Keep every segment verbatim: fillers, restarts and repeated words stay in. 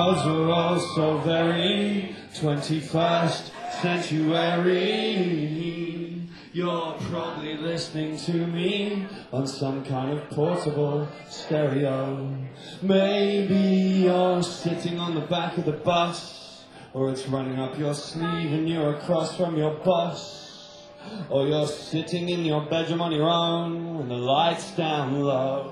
chords were all so very twenty-first century. You're probably listening to me on some kind of portable stereo. Maybe you're sitting on the back of the bus, or it's running up your sleeve and you're across from your boss, or you're sitting in your bedroom on your own and the lights down low.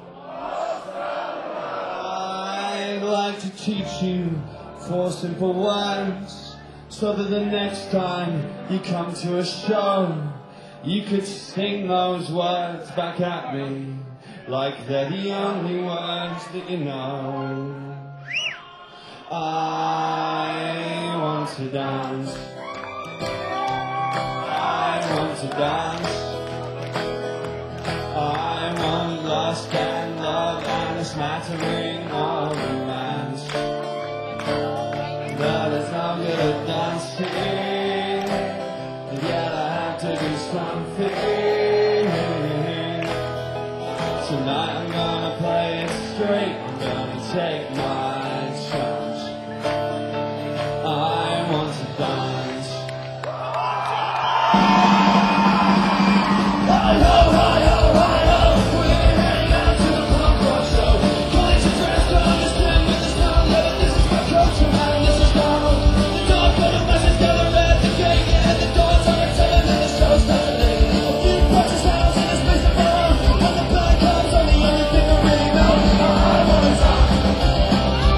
I'd like to teach you four simple words, so that the next time you come to a show, you could sing those words back at me like they're the only words that you know. I want to dance. I want to dance. I want lust and love and a smattering of romance. But it's no good at dancing, and yet I have to do something. Tonight I'm gonna play it straight, I'm gonna take my chance. I want to dance. Hi-ho, hi-ho, hi-ho, we're heading out to the punk rock show. Going to dress down this thing with the snow. Yeah, this is my coach, and this is no. The dog put a message down at the gate, yeah, the doors are a ten and the show's starting. A few precious hours in the space of more, and the black holes are the only thing I really know. I wanna talk.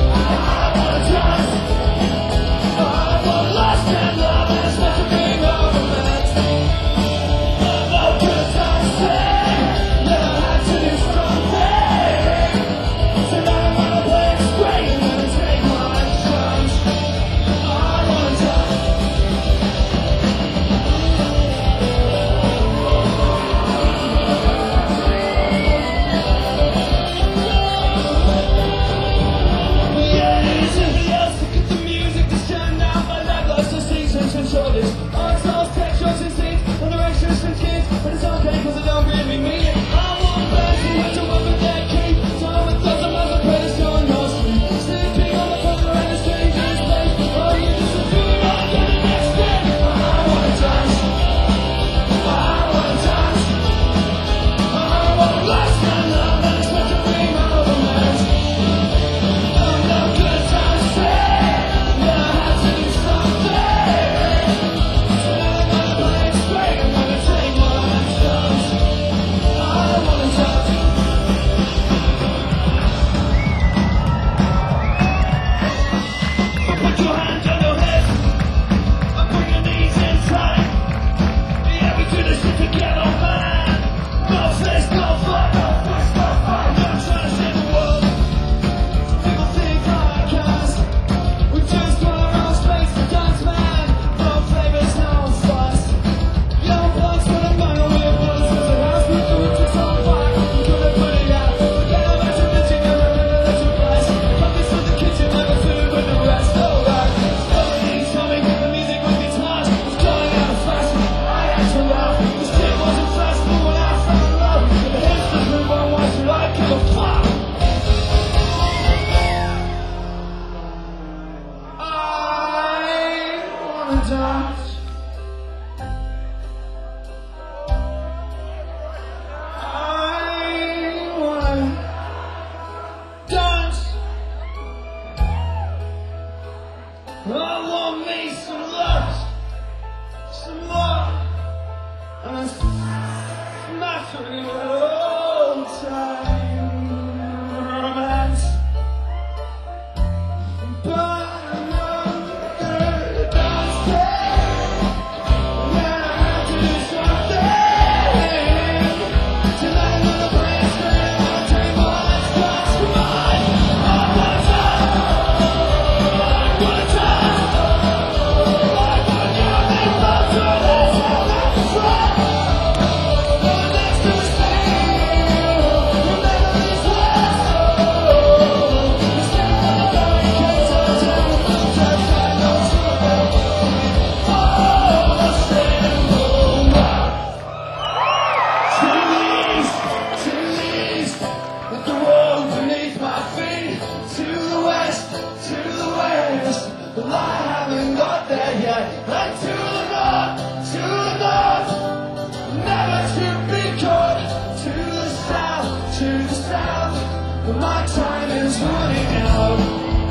And to the north, to the north, never to be caught. To the south, to the south, my time is running out.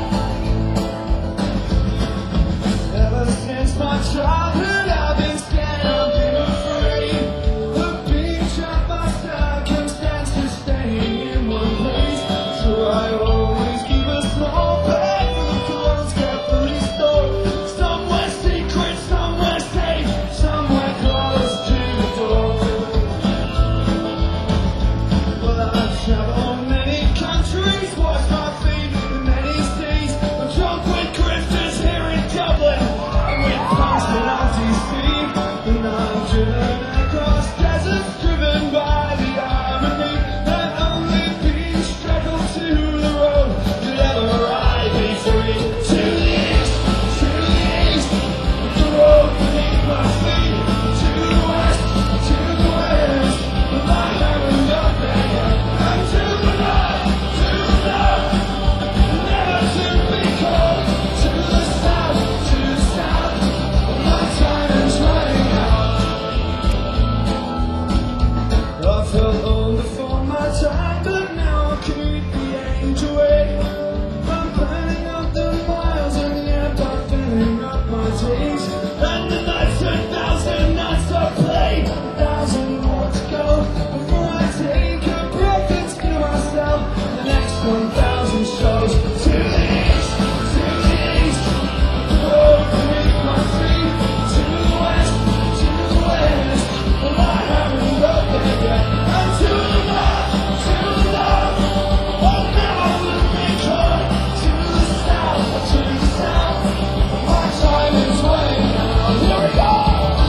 Ever since my childhood I've been scared, I've been afraid of being trapped by circumstances, staying in one place. So I always keep a small bag full of clothes carefully stored, somewhere secret, somewhere safe, somewhere close to the door. Well, I've traveled many countries, washed my feet in many seas. I'm drunk with grifters here in Dublin, and with punks in R T C. And I've driven across deserts, driven by the irony that only being struggled to the road could ever ride me free. To the east, to the east, the road beneath my feet. To the west, to the west, but I haven't got there yet. And to the north, to the north, never to be caught. To the south, to the south, my time is running out. I felt old before my time, but now I keep the age away. I'm planning up the miles and yet I'm filling up my days. And the nights, a thousand nights I play, a thousand more to go before I take a breath and give myself the next one thousand shows. To the east, to the east, the road beneath my feet. To the west, to the west, well I haven't got there yet. And to the north, to the north, I never will be caught. To the south, to the south, my time is running out. Here we go!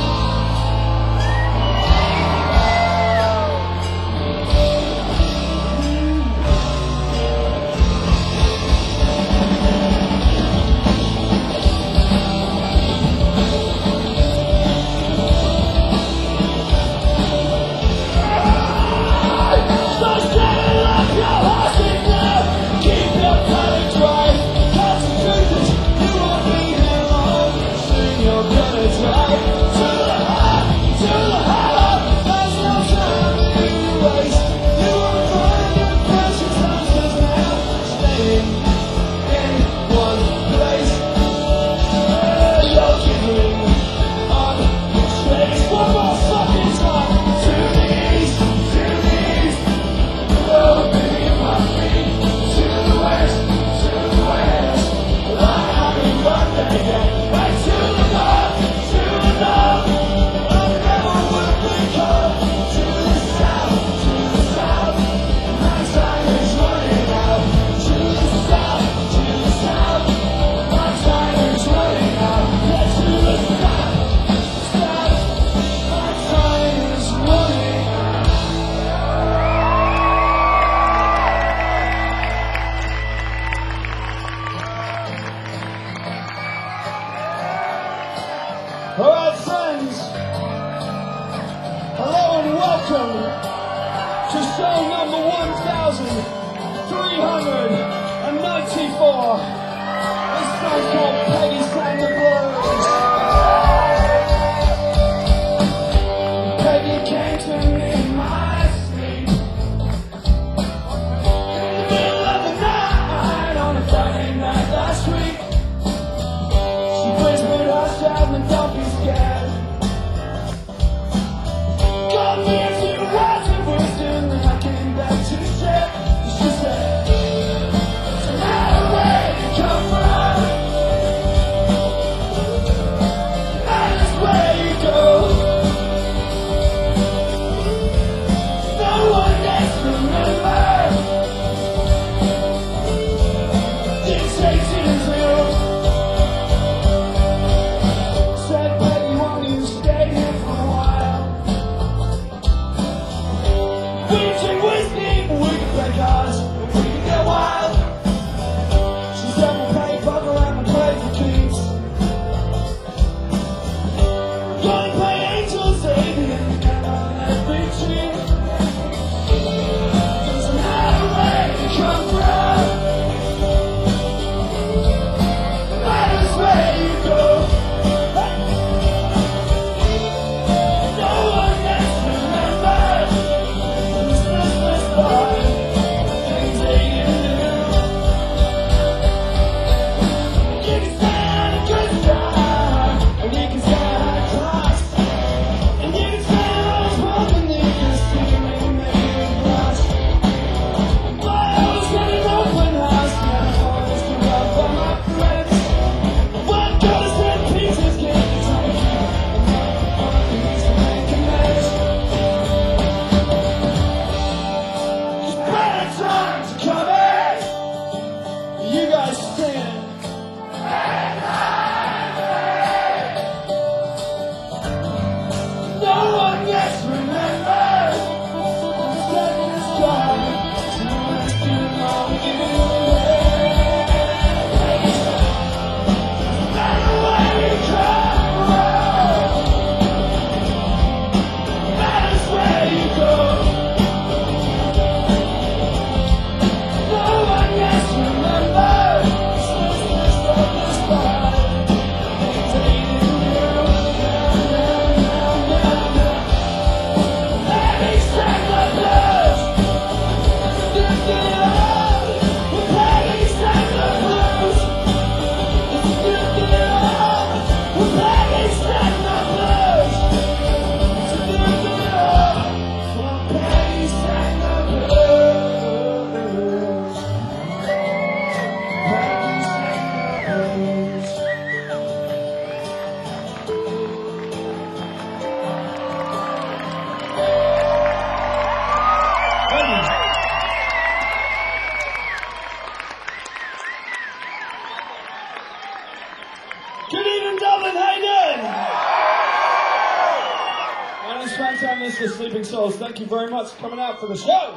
So saddle up your horses now, keep your powder dry. 'Cause the truth is, you won't be here long, soon you're gonna die. To the heart, to the heart, there's no time to waste. You won't find your precious answers now, staying in one place. You're giving up your space one more fucking time. To the east, to the east, the road beneath my feet. To the west, to the west, well I haven't got there yet. And to the north, to the north, I never will be caught. To the south, to the south, my time is running out. To the south, to the south, my time is running out. Yeah, to the south, south, my time is running out. All right, friends, hello and welcome to show number one thousand three hundred ninety-four. This song's called Peggy Sang the Blues. Peggy came to me in my sleep in the middle of the night on a Friday night last week. She whispered, hush, Jasmine, don't be scared. Got me a few words of wisdom and I came back to share. She said, no matter where you come from, else remembers. Set this time to let you know you better where you come from. Matters where you go. No one else remembers. Good evening, Dublin. How you doing? My name's Frank Tam, this is Sleeping Souls. Thank you very much for coming out for the show.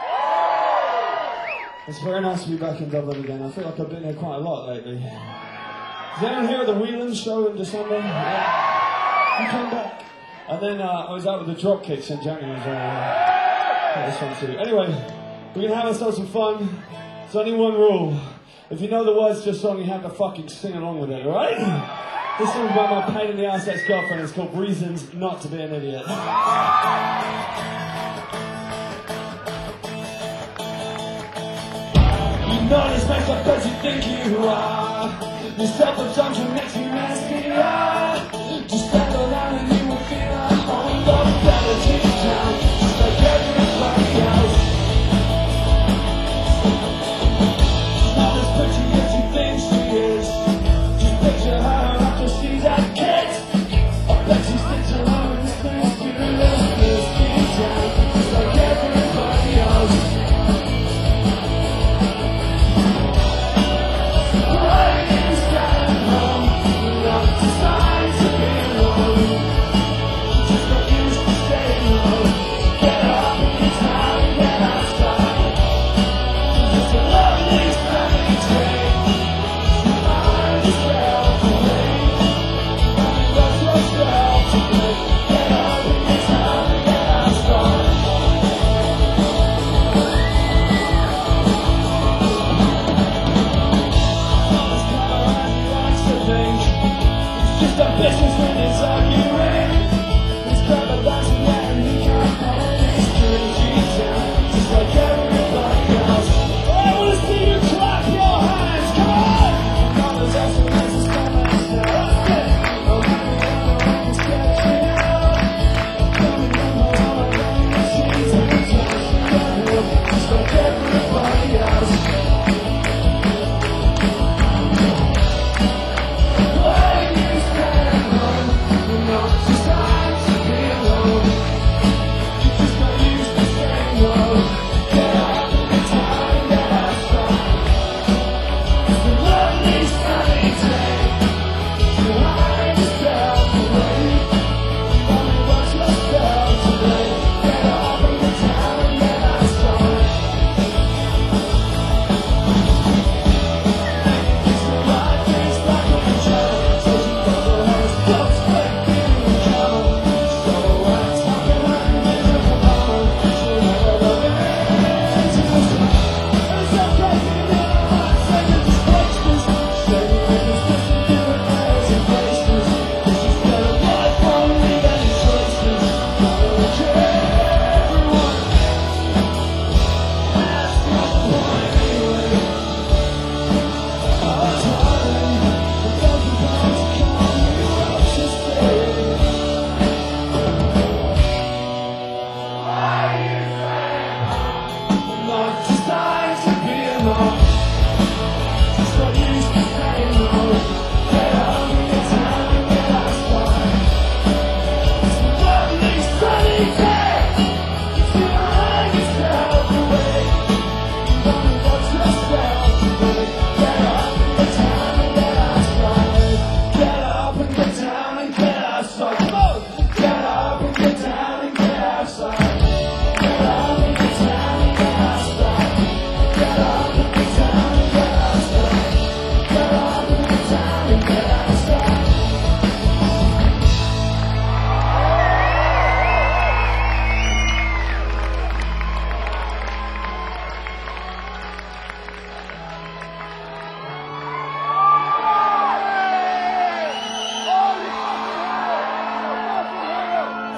It's very nice to be back in Dublin again. I feel like I've been here quite a lot lately. Is anyone here at the Whelan show in December? Yeah. You came back. And then uh, I was out with the Dropkicks in January as well. That was fun too. Anyway, we're going to have ourselves some fun. There's only one rule. If you know the words to a song, you have to fucking sing along with it, alright? This song's about my pain in the ass ex-girlfriend. It's called Reasons Not to Be an Idiot. You're not as messed up as you think you are. Your self-absorption makes me nasty. Just settle down and you will feel at home. Don't better deep down, just like everybody else. Sign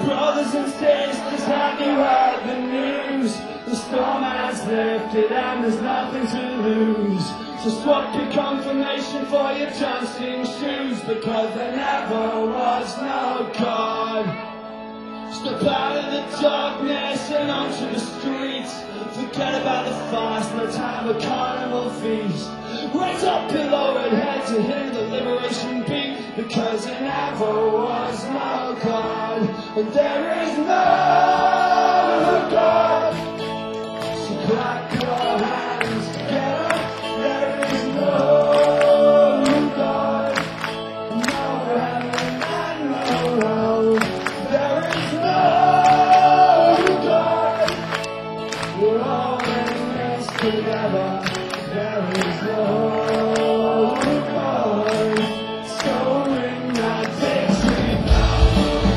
Brothers and sisters, have you heard the news? The storm has lifted and there's nothing to lose. So swap your confirmation for your dancing shoes, because there never was no God. Step out of the darkness and onto the streets. Forget about the fast, let's have a carnival feast. Raise up your lowered head to hear the liberation beat, because there never was no God, and there is no God. So clap your hands together. There is no God, no heaven and no hell. There is no God. We're all in this together. There is no God. So ring that victory bell.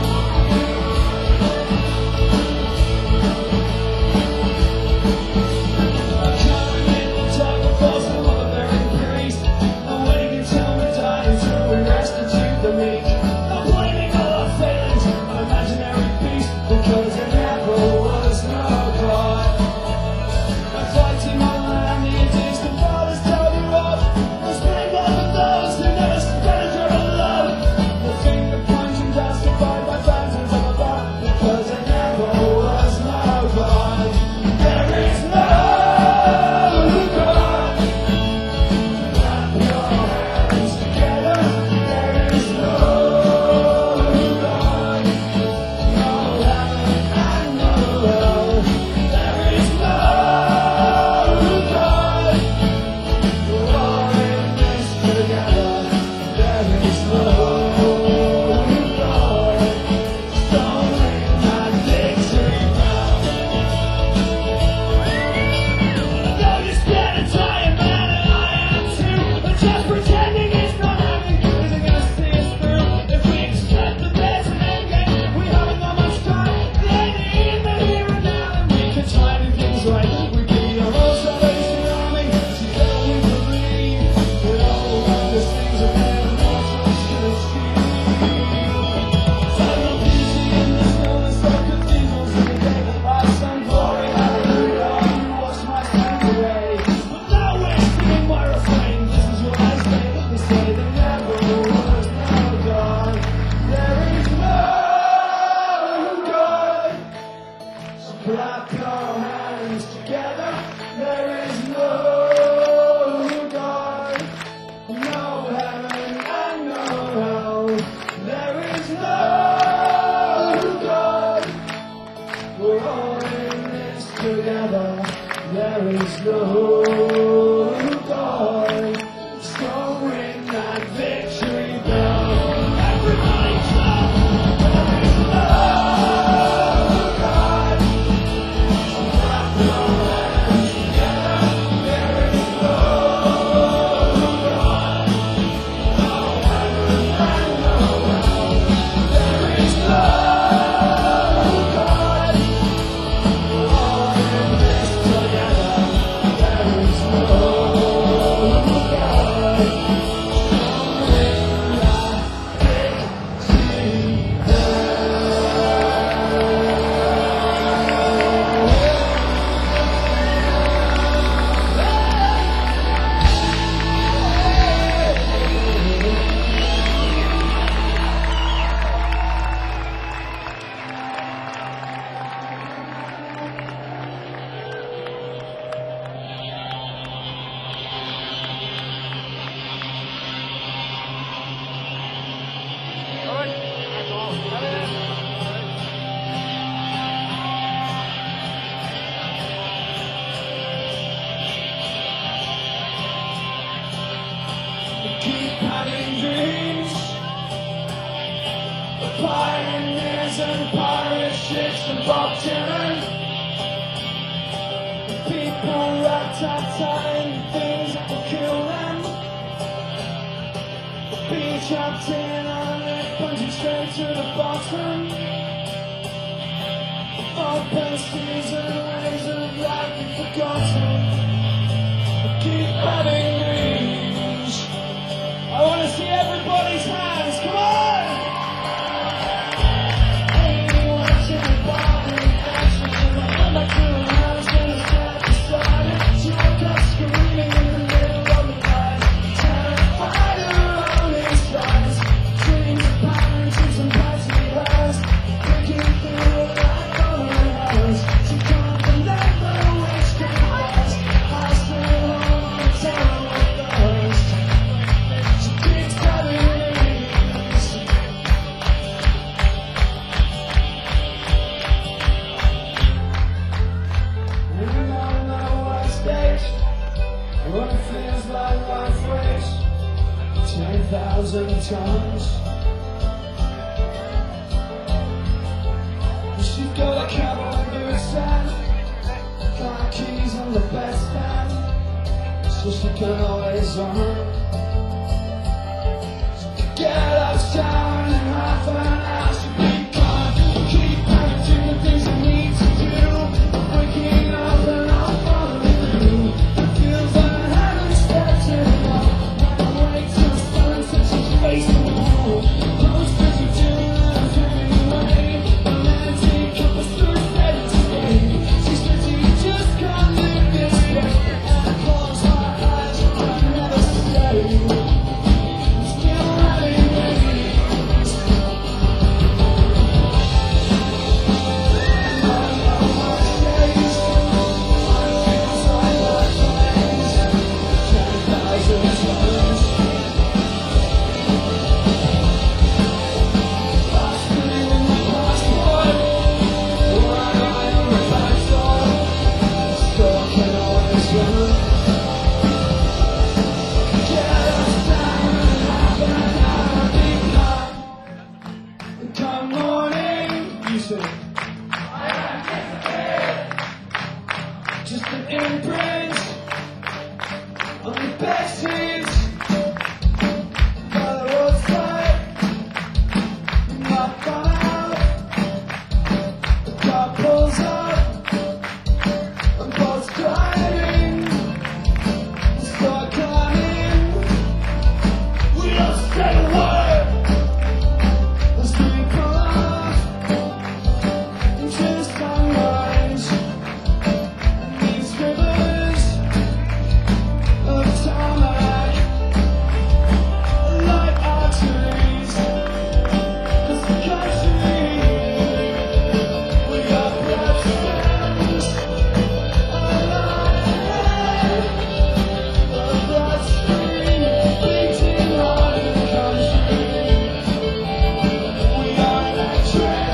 Coming in the dark of false and all the very priest. I'm waiting until we die, until we restitute the meek. I'm blaming all our failings on imaginary beast, because there never was no God. I'm fighting on land, the atheist and fathers tell me off. I'm spinning blood with those who never spread a drop of love. The finger punching justified by thousands of above, because there never was no God. There is no God. Clap your hands together. There is no God. No heaven and no hell. There is no God. We're all in this together. There is no God. So ring that victory bell. I know you're scared to die, and man, and I am too. But just pretending it's not happening isn't gonna see us through. If we accept that there's an end game, we haven't got much time. Then in the here and now, and we can try to do things right. We be our own Salvation Army. Together we believe that all of these things are there and all should achieve. Silent beauty in the stillness of cathedrals in the day. I sung glory, hallelujah, you washed my sins away. But now we're singing my refrain. This is what I say. They say there never was no God. There is no God. So clap your hands together. There is no God. No heaven and no hell. There is no God. We're all in this together. There is no God. So ring that victory bell. Everybody clap. There is no God. So clap your hands together. There is no God. No heaven and no hell. There is no God. We're all in this together. There is no God. So ring that victory keep having dreams. The pioneers and pirate ships and Bob Dylan. The people rat-tat-tatting things that will kill them. Being trapped in on it, plunging straight to the bottom. Open season ways of life you've forgotten. Keep having dreams. I want to see everybody's hands. Come on! Anyone times. She's got a cowboy boots and car keys on the bedstand, so she can always run. She could get uptown in half an hour. She'd be gone. Keep running to the things I need to do. Waking up and I'm following through. It feels like I haven't stepped in a while. When I wake to the sun, such a face on the wall. Close to you doing everything away. And then take up a suicide today. She said you just can't live this way. And I close my eyes and I never say. Still having wings. My heart shakes. My feels like my flames. Ten thousand times. Lost me with my passport. Right eye on the back door. Still can always run. Get us down and half an hour. Be calm. Come morning, you say. Just an imprint on the backseat by the roadside. Not gone out. The car pulls up and both driving. Start climbing. We don't say a word as we pull off into the sunrise. These rivers of tarmac like arteries. This country, we got bloodstains alive. The bloodstream beating heart of the country. We are electric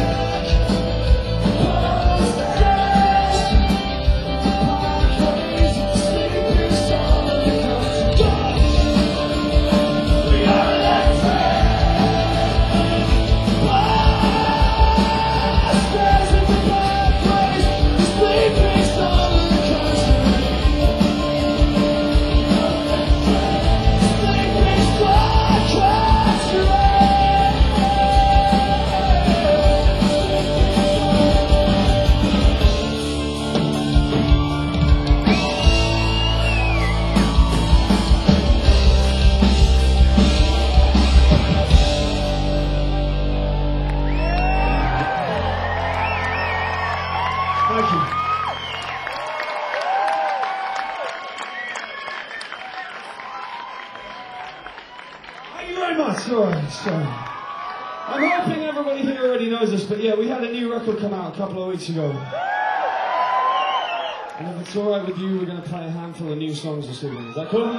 posters. Parkways, sleeping soul of the country. We are electric posters in the parkways, sleeping soul of the country. Sleeping soul country. Thank you. Thank you very much. All right, so I'm hoping everybody here already knows this, but yeah, we had a new record come out a couple of weeks ago. And if it's all right with you, we're going to play a handful of new songs this evening. Is that cool?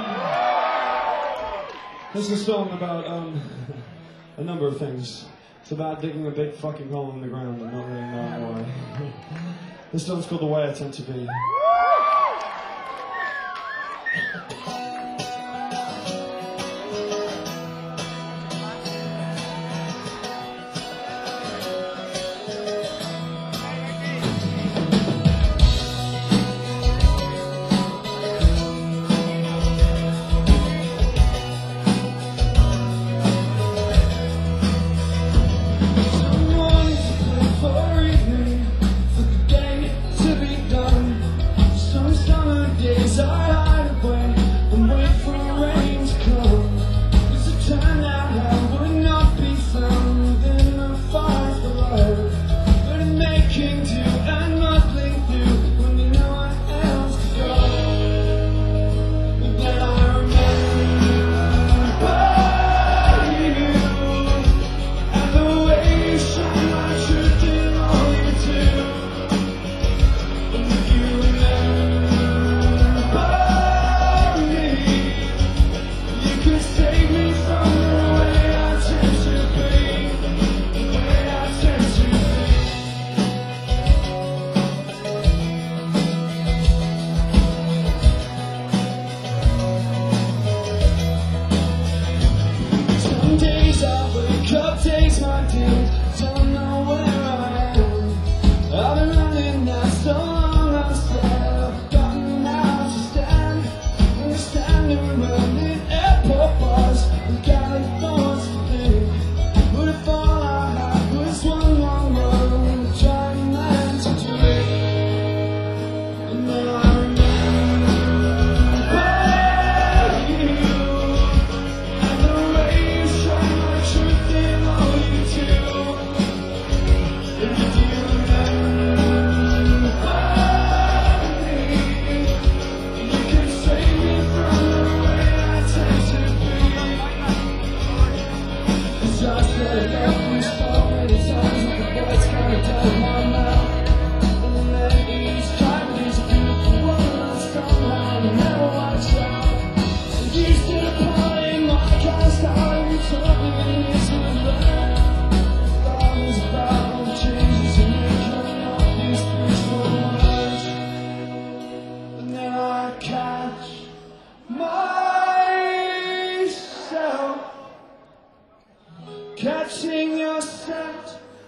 This is a song about um, a number of things. It's about digging a big fucking hole in the ground and not really knowing why. This song's called The Way I Tend to Be. Someone to play for evening, for the day to be done. Some summer days I hide away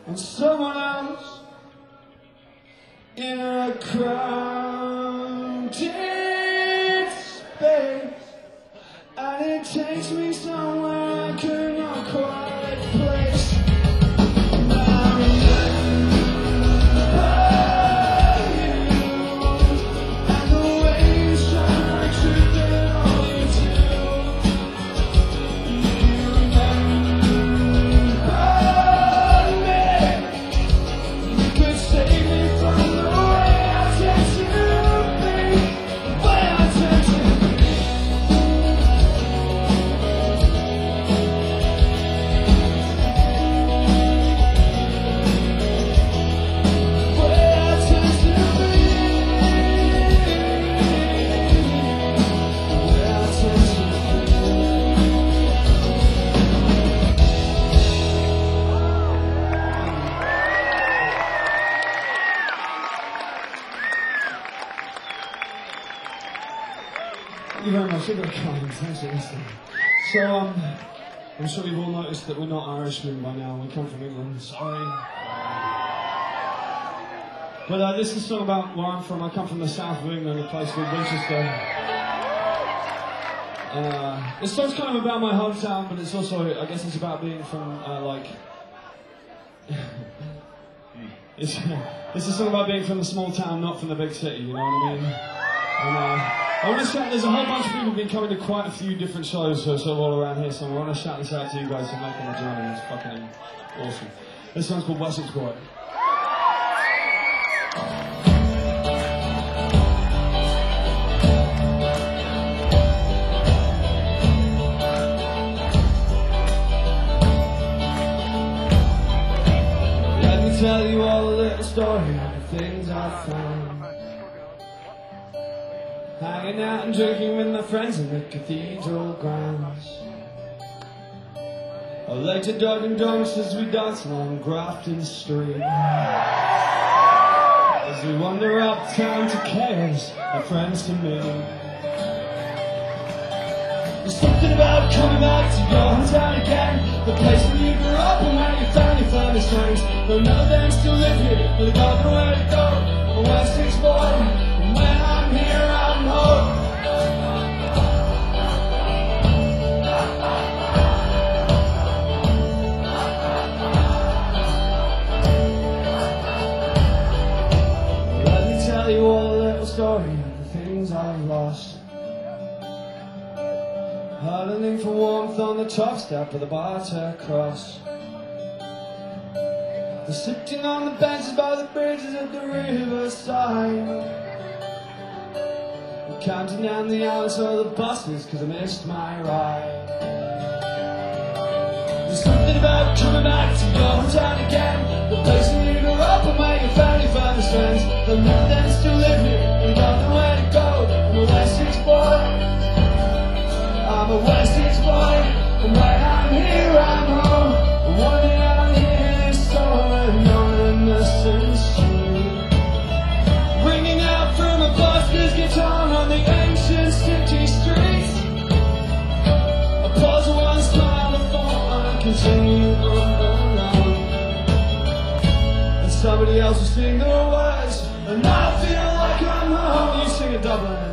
and someone else in a crowded space, and it takes me somewhere I cannot quite place. Thank you very much, you're very kind, thanks for listening. So, um, I'm sure you've all noticed that we're not Irishmen by now, we come from England, sorry. But uh, this is a song about where I'm from. I come from the south of England, a place called Winchester. Uh, this song's kind of about my hometown, but it's also, I guess it's about being from, uh, like... it's, it's a song about being from the small town, not from the big city, you know what I mean? And, uh, I want to shout, there's a whole bunch of people who've been coming to quite a few different shows so, so all around here, so I want to shout this out to you guys for making the journey. It's fucking awesome. This song's called Wessex Boy. Let me tell you all a little story of the things I found. Hanging out and drinking with my friends in the cathedral grounds. I later dug and dunks as we dance along Grafton Street. As we wander uptown to chaos, our friends to me. There's something about coming back to your hometown again, the place where you grew up and where you found your first friends. Though none of them still live here, but they've got nowhere to go. I'm a Wessex boy, and when I'm here, I'm home. Let me tell you all a little story of the things I've lost. Huddling for warmth on the top step of the Barter Cross. They're sitting on the benches by the bridges of the riverside. I'm counting down the hours for the buses cause I missed my ride. There's something about coming back to your hometown again, the place where you grew up and where your family found its friends. Though none of them still live here, and got nowhere to go. I'm a Wessex boy, I'm a Wessex boy, and when I'm here I'm home. One day I'm here is so innocent street, ringing out from a busker's guitar on the ancient city streets. I pause one smile before I continue on alone, and somebody else will sing the words, and I feel like I'm home. You sing a Dublin.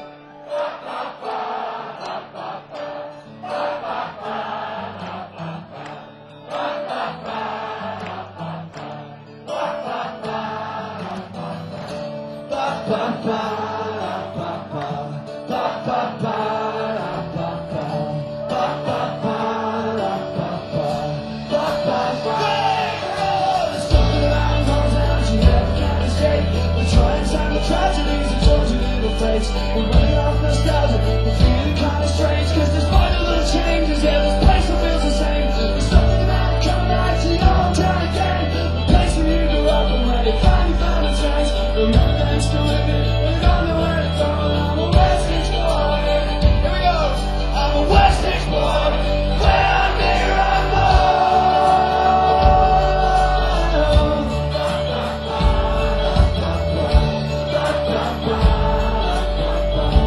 We're running off nostalgia, we're feeling kind of strange, cause despite all the changes, yeah, this place still feels the same. There's something about coming back to your hometown again, the place where you grew up and where you finally found a chance. Though none of them still live here, and they don't know where to go. I'm a Wessex boy, here we go. I'm a Wessex boy, when I'm here I'm home.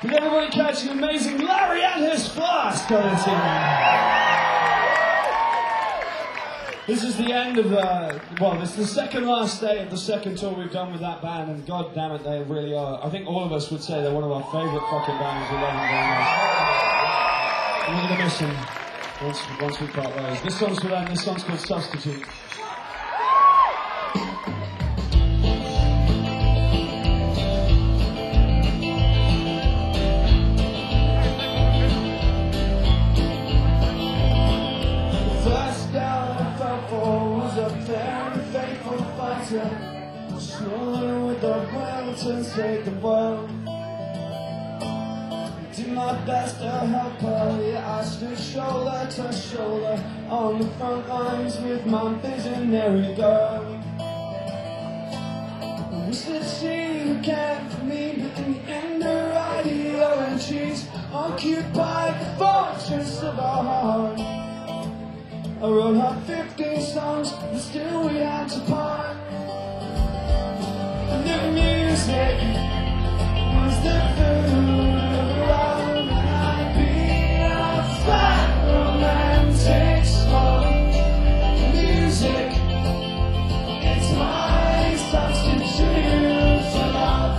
Did everybody catch the amazing Larry and his Flask courtesy? This is the end of, uh, well, this is the second last day of the second tour we've done with that band, and god damn it, they really are. I think all of us would say they're one of our favourite fucking bands. We love them very much. And we're going to miss them once, once we part ways. This song's for them, this song's called Substitute. Snoring with the will to save the world. Did my best to help her. Yeah, I stood shoulder to shoulder on the front lines with my visionary girl. I wish that she would care for me, but in the end her idea and she's occupied the fortress of our heart. I wrote her fifteen songs, but still we had to part. The music was the food of love, and I'd be a fat romantic song. Music, it's my substitute for love.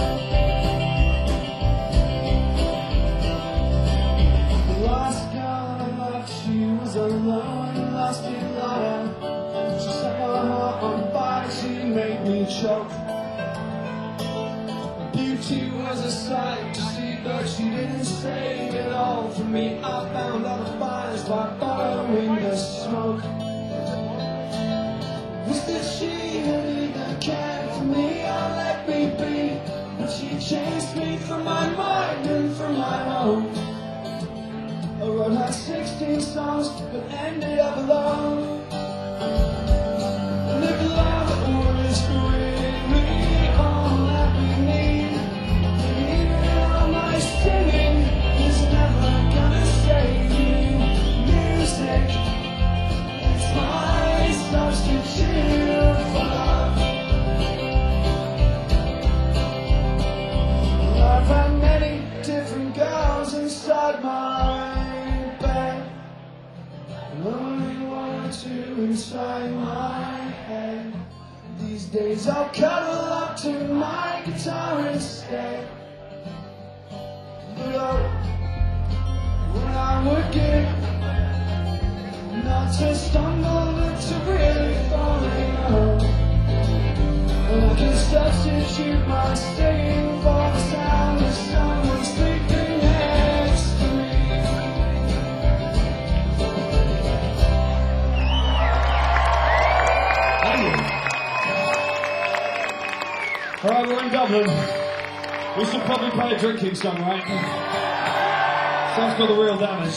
The last girl I loved, she was alone, lost in liar. She set my heart on fire, she made me choke. Beauty was a sight to see, but she didn't save it all for me. I found out the fires by following the smoke. Wish that she had either cared for me or let me be, but she chased me from my mind and from my home. I wrote her sixteen songs, but ended up alone. And if love was really all that we need, singing is never gonna save me. Music, it's my substitute for love. I've had many different girls inside my bed, and only one or two inside my head. These days I'll cuddle up to my guitar instead. But oh, what I would give not to stumble, but to really fall in love. And I can substitute my singing for the sound of someone sleeping next to me. Alright, we're in Dublin. We should probably play a drinking song, right? Sounds called The Real Damage.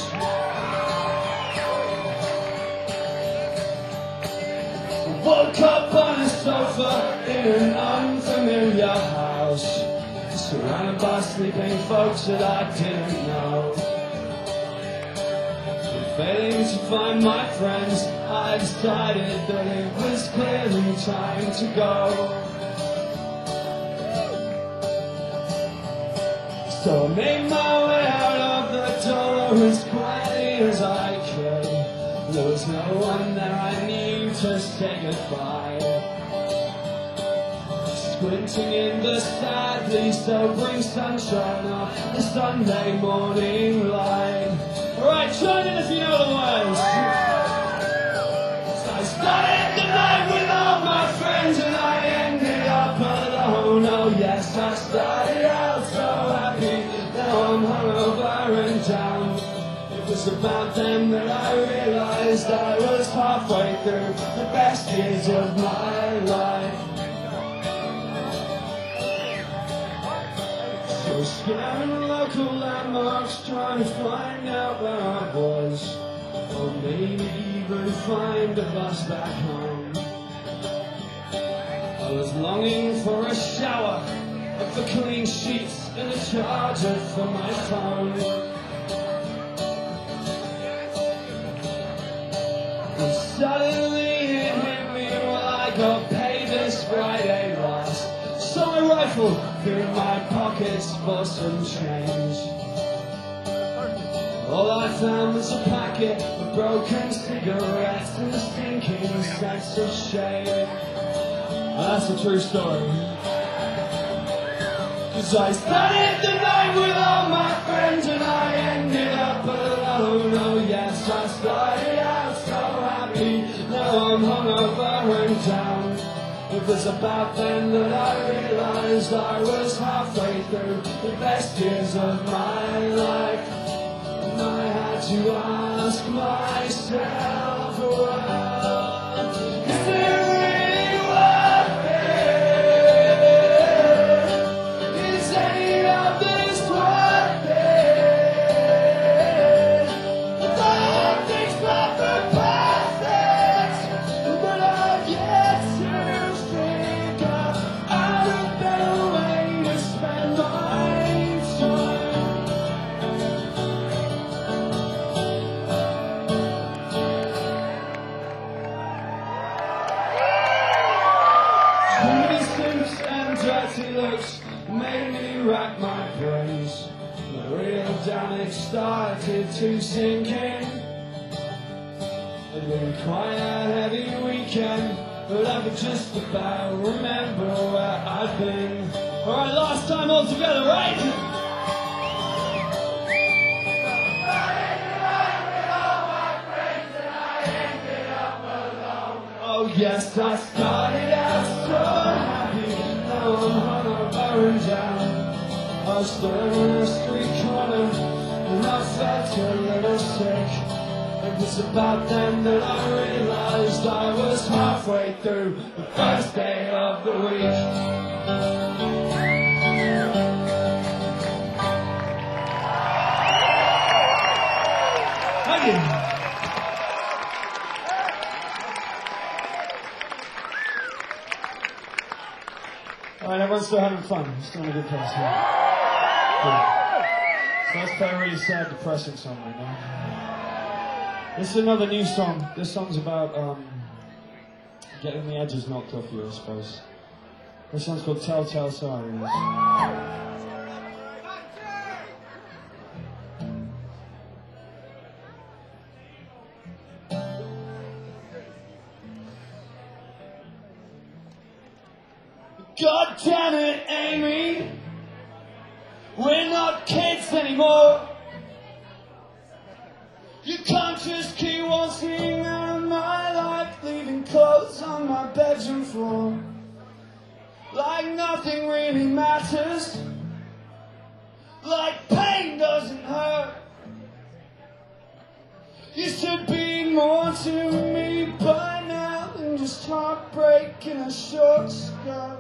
Woke up on a sofa in an unfamiliar house, surrounded by sleeping folks that I didn't know. Failing to find my friends, I decided that it was clearly time to go. So I made my way out of the door as quietly as I could. There was no one there I knew to say goodbye. Squinting in the sadly sobering sunshine of the Sunday morning light. Alright, join in if you know the words. So I started the night with all my friends and I ended up alone. Oh yes, I started out so happy. Now I'm hungover and down. It was about then that I realized I was halfway through the best years of my life. So scanning local landmarks, trying to find out where I was, or maybe even find a bus back home. I was longing for a shower, for clean sheets and a charger for my phone. And suddenly it hit me, well I got paid this Friday last. So I rifled through my pocket pockets for some change. All I found was a packet of broken cigarettes and a stinking sense of shame. And that's a true story. Cause I started the night with all my friends and I ended up alone. Oh yes, I started out so happy, now I'm hungover and down. It was about then that I realized I was halfway through the best years of my life. And I had to ask myself, well, is it really worth it? Is any of this worth it? I don't think it's perfect, but I've yet to figure out a better way to spend my time. Dirty suits and dirty looks made me rack my brains. The real damage started to sink in. It'd been quite a heavy weekend, but I could just about remember where I've been. Alright, last time all together, right? Oh yes, I started out so happy, now I'm hungover and down. I stood on a street corner and I felt a little sick. It was about then that I realized I was halfway through the first day of the week. Thank you. Alright, everyone's still having fun. Still in a good place here. Cool. So let's play a really sad, depressing song right now. This is another new song. This song's about um, getting the edges knocked off you, I suppose. This one's called Telltale Sirens. God damn it, Amy, we're not kids anymore. You can't just keep waltzing out of my life, leaving clothes on my bedroom floor, like nothing really matters, like pain doesn't hurt. You should be more to me by now than just heartbreak in a short skirt.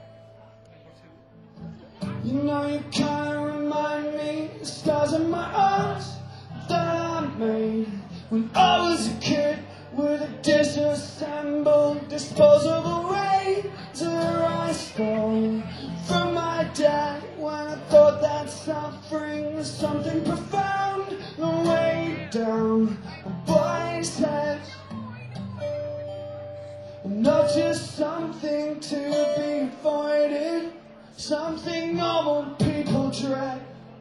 You know you kinda remind me of the stars in my eyes that I made when I was a kid with a disassembled disposable razor I stole from my dad when I thought that suffering was something profound. No way down a boy's head, not just something to be avoided, something normal people dread.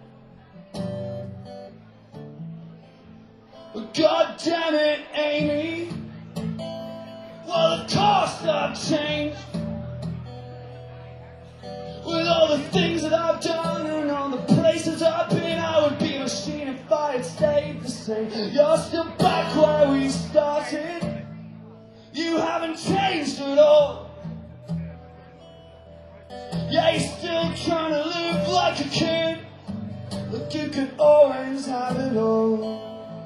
God damn it, Amy, well of course I've changed. With all the things that I've done and all the places I've been, I would be a machine if I had stayed the same. You're still back where we started, you haven't changed at all. Yeah, you're still trying to live like a kid, like you could always have it all.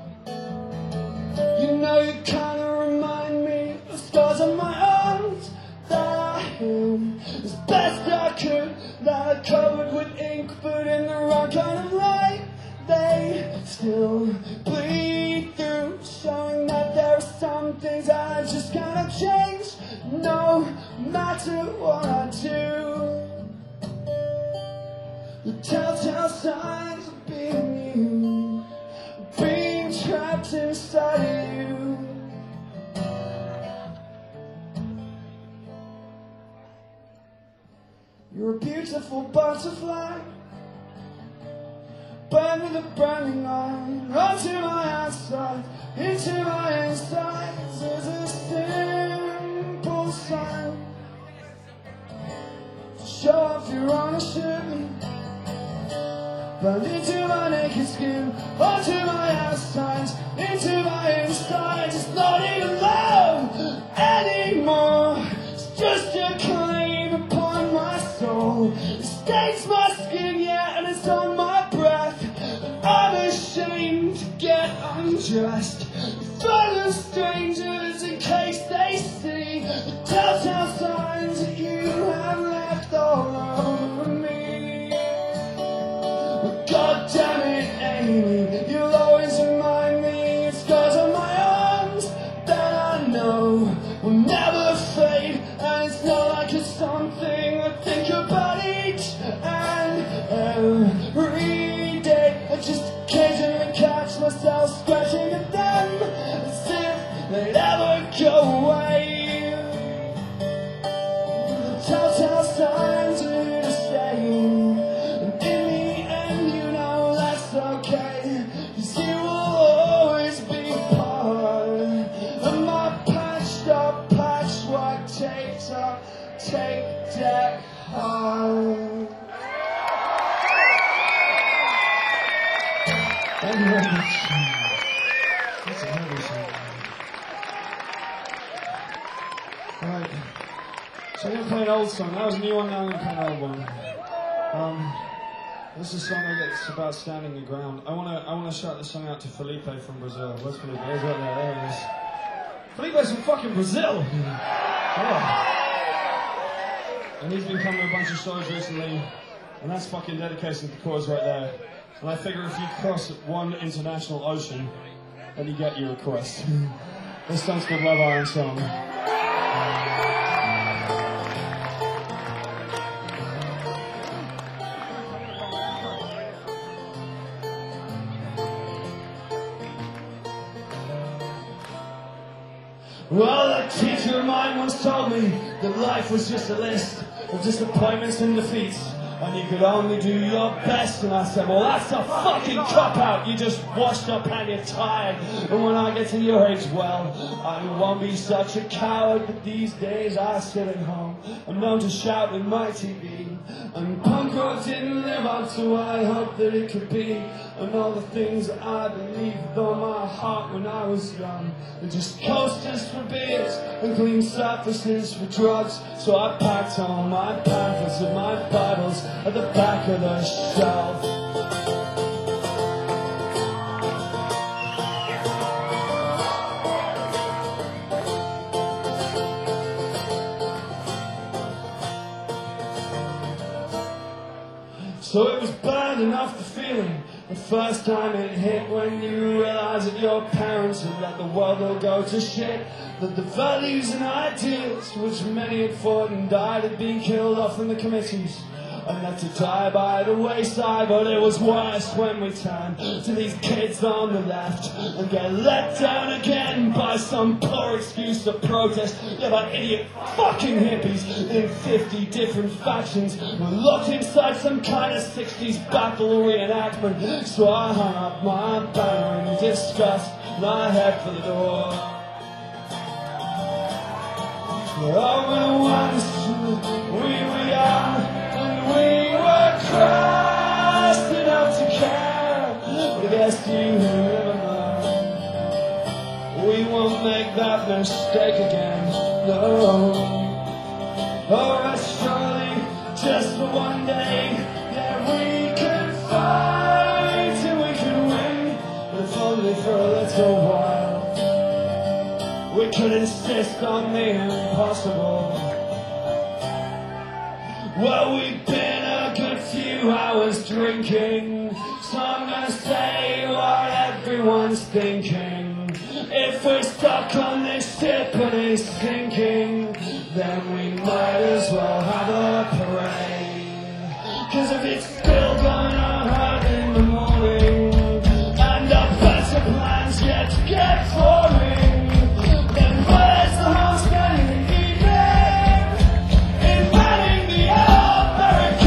You know you kinda remind me of the scars on my arms that I hid as best I could, that I covered with ink, but in the wrong kind of light. They still bleed through, showing that there are some things I just cannot change, no matter what I do. The telltale signs of being you, being trapped inside you. You're a beautiful butterfly. Burn with a burning line, onto my outside, into my insides. There's a simple sign to show off your ownership. Burn into my naked skin, onto my outsides, into my insides. It's not even love anymore, it's just a claim upon my soul. It stains my skin, yeah, and it's on my breath. I'm ashamed to get undressed in front of strangers in case they see the telltale signs that you have left all over me. But God damn it, Amy, you'll always remind me it's scars on my arms that I know will never fade. And it's not like it's something I think about each and every day. I just occasionally catch myself scratching at them as if they'd ever go away. The telltale signs are here to stay, and in the end you know that's okay, 'cause you will always be part of my patched up patchwork taped up tape deck heart. Thank you very much. That's a heavy song. Alright. So I'm going to play an old song. That was a new one, now I'm going to play an old one. Um, this is a song that's about standing your ground. I want to I want to shout this song out to Felipe from Brazil. Where's Felipe? He's right there. There he is. Felipe's from fucking Brazil! Yeah. And he's been coming to a bunch of shows recently, and that's fucking dedication to the cause right there. And I figure if you cross one international ocean, then you get your request. This song's called Love Iron Song. Well, a teacher of mine once told me that life was just a list of disappointments and defeats, and you could only do your best. And I said, well, that's a fucking cop-out. You're just washed up and you're tired. And when I get to your age, well, I won't be such a coward. But these days I sit at home, I'm known to shout with my T V. And punk rock didn't live up to what I hoped that it could be. And all the things that I believed on my heart when I was young, and just coasters for beers and clean surfaces for drugs. So I packed all my pamphlets and my Bibles at the back of the shelf. So it was bad enough, the feeling, the first time it hit, when you realize that your parents had let the world all go to shit. That the values and ideals which many had fought and died had been killed off in the committees and left to die by the wayside. But it was worse when we turned to these kids on the left and get let down again by some poor excuse to protest. Yeah, by idiot fucking hippies in fifty different factions were locked inside some kind of sixties battle reenactment. So I hung up my banner in disgust and I head for the door. We're over the ones we were young, and we were crossed enough to care. But I guess you never know. We won't make that mistake again, no. Oh, it's surely just for one day that we can fight and we can win, but if only for a little while. We could insist on the impossible. Well, we've been a good few hours drinking, so I'm gonna say what everyone's thinking. If we're stuck on this ship and it's sinking, then we might as well have a parade. 'Cause if it's still going on hard in the morning, and our better plans yet to get forming, where's the whole spending the evening? Inventing the old barricade.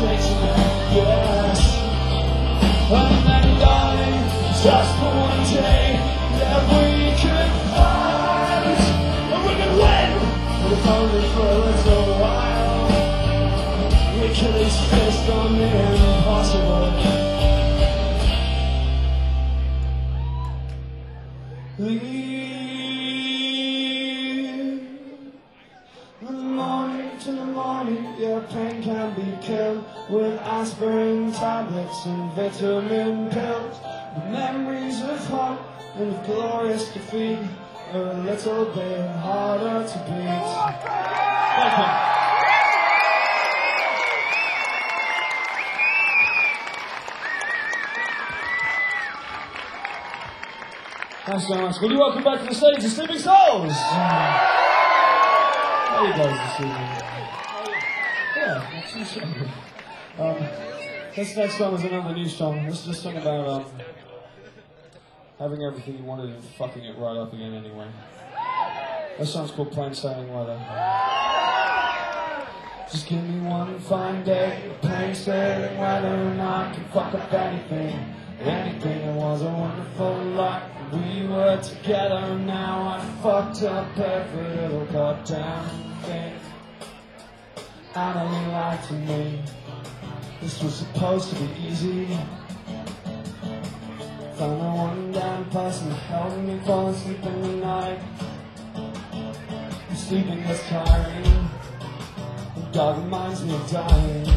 chasing it, yes. And then darling, just for one day, that we could fight, and we could win, but if only for a little while. We could exist on the impossible. Leave in the morning to the morning, your pain can be killed with aspirin tablets and vitamin pills. The memories of hope and of glorious defeat are a little bit harder to beat. Thank you. Thanks so much. Will you welcome back to the stage the Sleeping Souls? How are you guys this evening? Yeah, not too shabby. Um, this next song is another new song. This is a song about um, having everything you wanted and fucking it right up again anyway. This song's called Plain Sailing Weather. Just give me one fine day, plain sailing weather, and I can fuck up anything. Anything. It was a wonderful life. We were together, and now I fucked up every little goddamn thing. Annalie lied to me. This was supposed to be easy. Found the one damn person that held me falling asleep in the night. Sleeping was tiring. The dog reminds me of dying.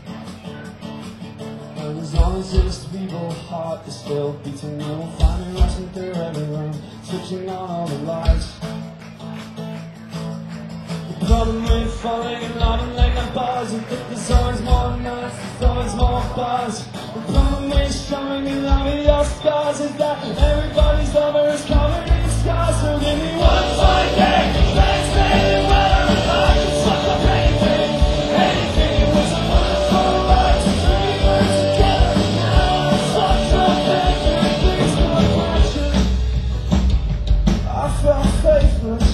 And as long as this feeble heart is still beating, you'll find me rushing through every room, switching on all the lights. The problem with falling in love and like a buzz is that there's always more nights, there's always more buzz. The problem with showing me love with your scars is that everybody's lover is covered in scars. So give me one fine day, let's stay in weather, and I can suck up anything, anything. It was a wonderful life, we were together, and now I fucked up everything's my passion. I felt faithless.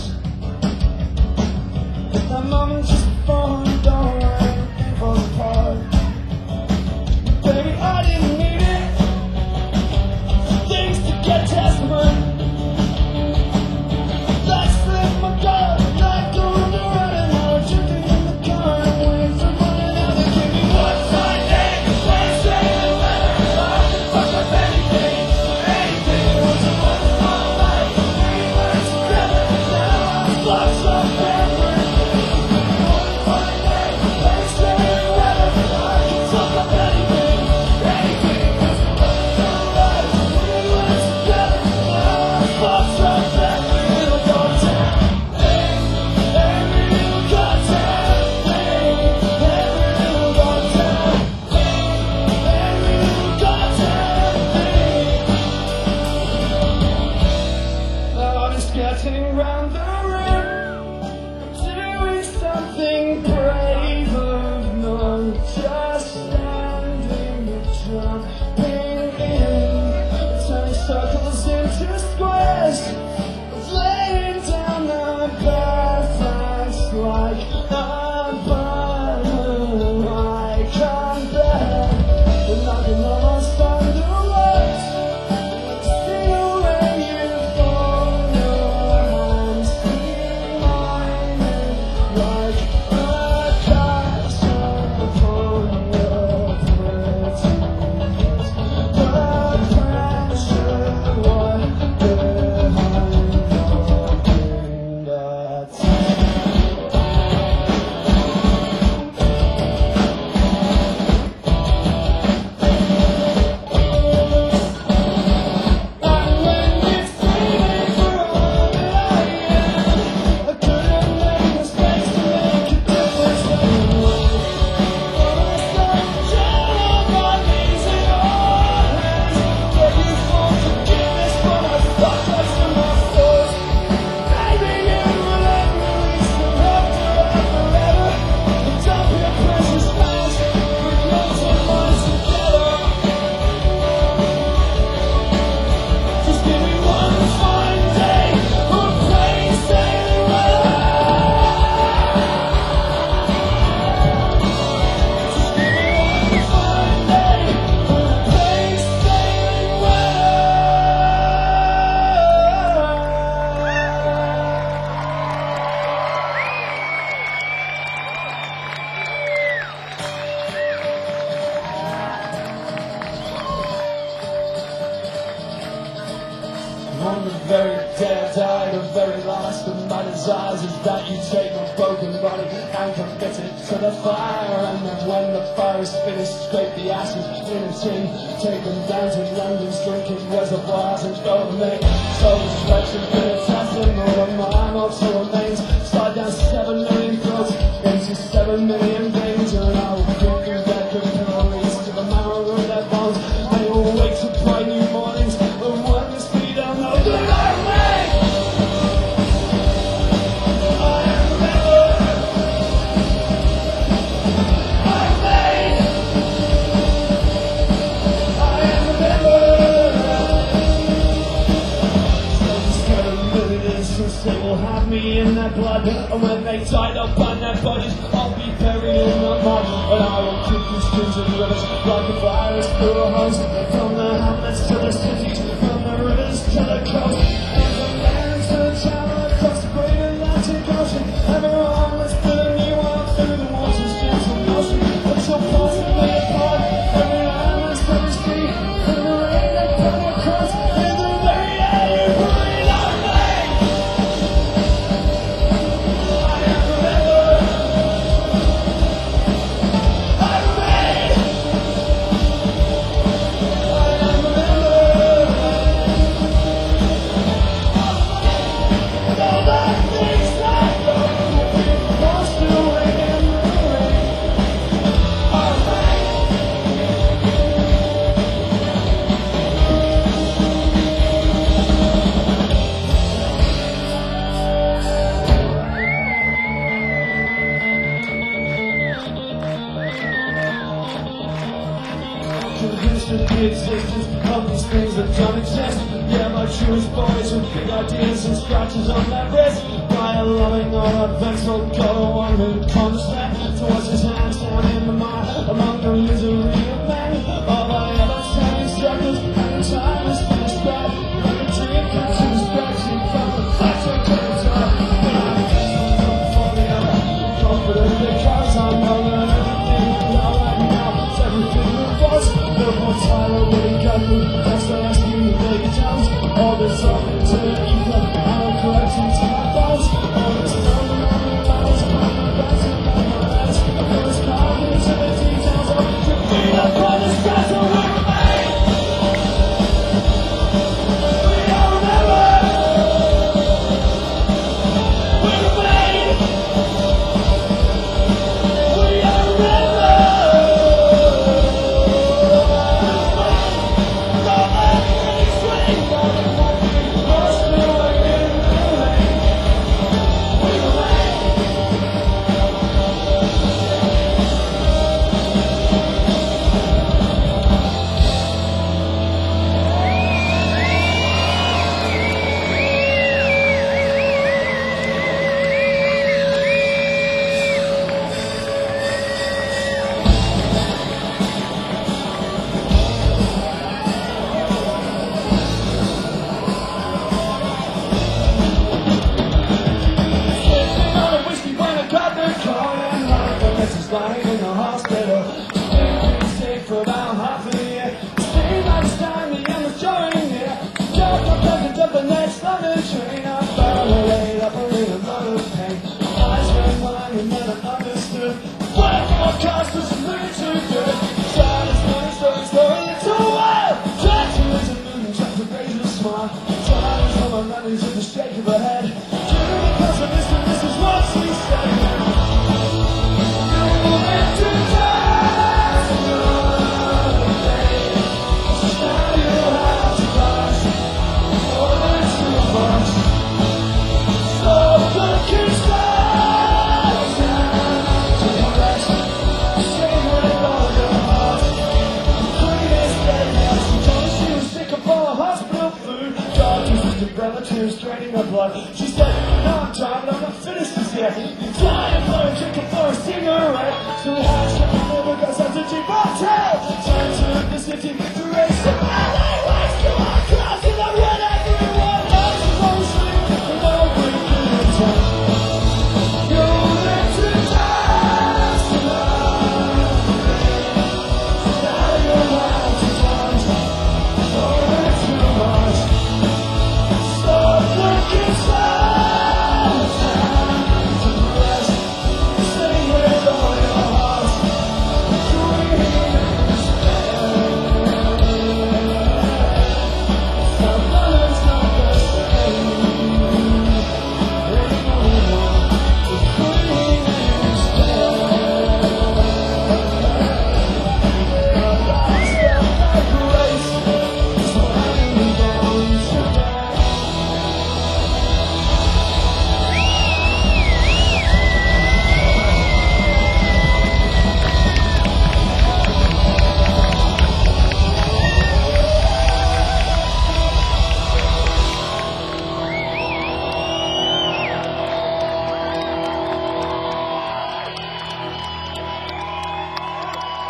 That moment just before the door, everything falls apart. Baby, I didn't need it. Things to get desperate. Let's flip my car, not going to run it out. Drinking in the car and waiting for one another. Give me one fine day, let's stay in the weather. I can fuck up anything, anything. It was a wonderful life. We were together, and now I fucked up everything. Getting round the room, doing something brave of not just standing but jumping in, turning circles into squares, laying down the bare flags like a burden I can't bear. We're knocking almost on the roads, see where you fall. Like a castle upon day I die, the very last of my desires is that you take my broken body and commit it to the fire. And then when the fire is finished, scrape the ashes in a tin, take them down to London's drinking reservoirs and go and make soul destruction in a testing over my mortal remains. Slide down seven million throats into seven million veins, and I will cook you their capillaries to the marrow of their bones. And you'll wake to bright new mornings, and when the speed I'll know that I'm made. I am never. I'm made. I am never. Seven millionaires who say will have me in their blood, and when they die they'll burn their bodies. I'll be buried in the mud, and I will keep these streams and rivers like a virus through a hose, from the hamlets to the cities, from the rivers to the coast, and the lands to the channel across the great Atlantic Ocean. Everyone must put a new one through the water's gentle motion, until possibly apart. Every land must put its feet in the rain that burn across, in the very air you breathe. I'm made. I am forever. I'm made. I am forever. All the things that go washed away in the rain. I'm made. Convinced of the existence of these things that don't exist. Yeah, my truest boys with big ideas and scratches on their wrists. By a loving or a vengeful God, or one who condescends to wash his hands down in the mire among the misery of men. All I ever turning circles, and the time is finished bad. Like a dream comes to distraction from the flash of curtain. But I'm from for the other, confident because I know that everything I know right now is everything that was. No more Tyler, Willie Gunn, next to ask you, Lady Jones. All this up into the ether, and I'm collecting to my bones. All this time, I'm on the bounce, I'm on the bounce, I'm on my legs. I feel this power into the details of the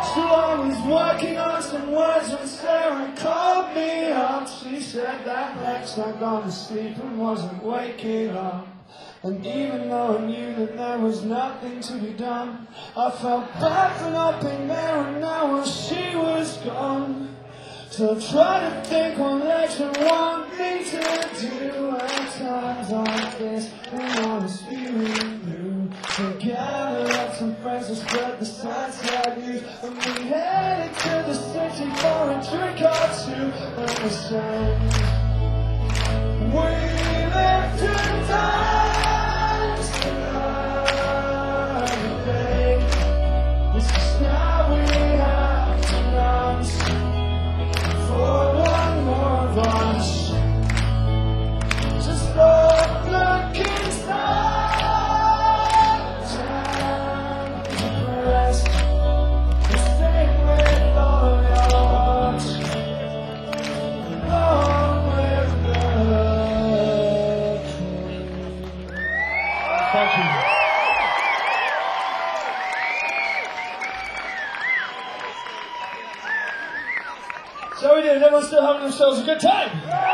So I was working on some words when Sarah called me up. She said that Lex had gone to sleep and wasn't waking up. And even though I knew that there was nothing to be done, I felt bad for not being there, and now she was gone. So I try to think what Lex would want me to do at times like this. We want to speak with you. So gather up some friends to spread the sad, sad news. And we headed to the city for a drink or two. And we sang, we live to dance another day. This is now we have to dance for one more lunch. Just don't look inside. Time to rest. Stay with all your hearts. Along with love. Thank you. So we did. Everyone's still having themselves a good time.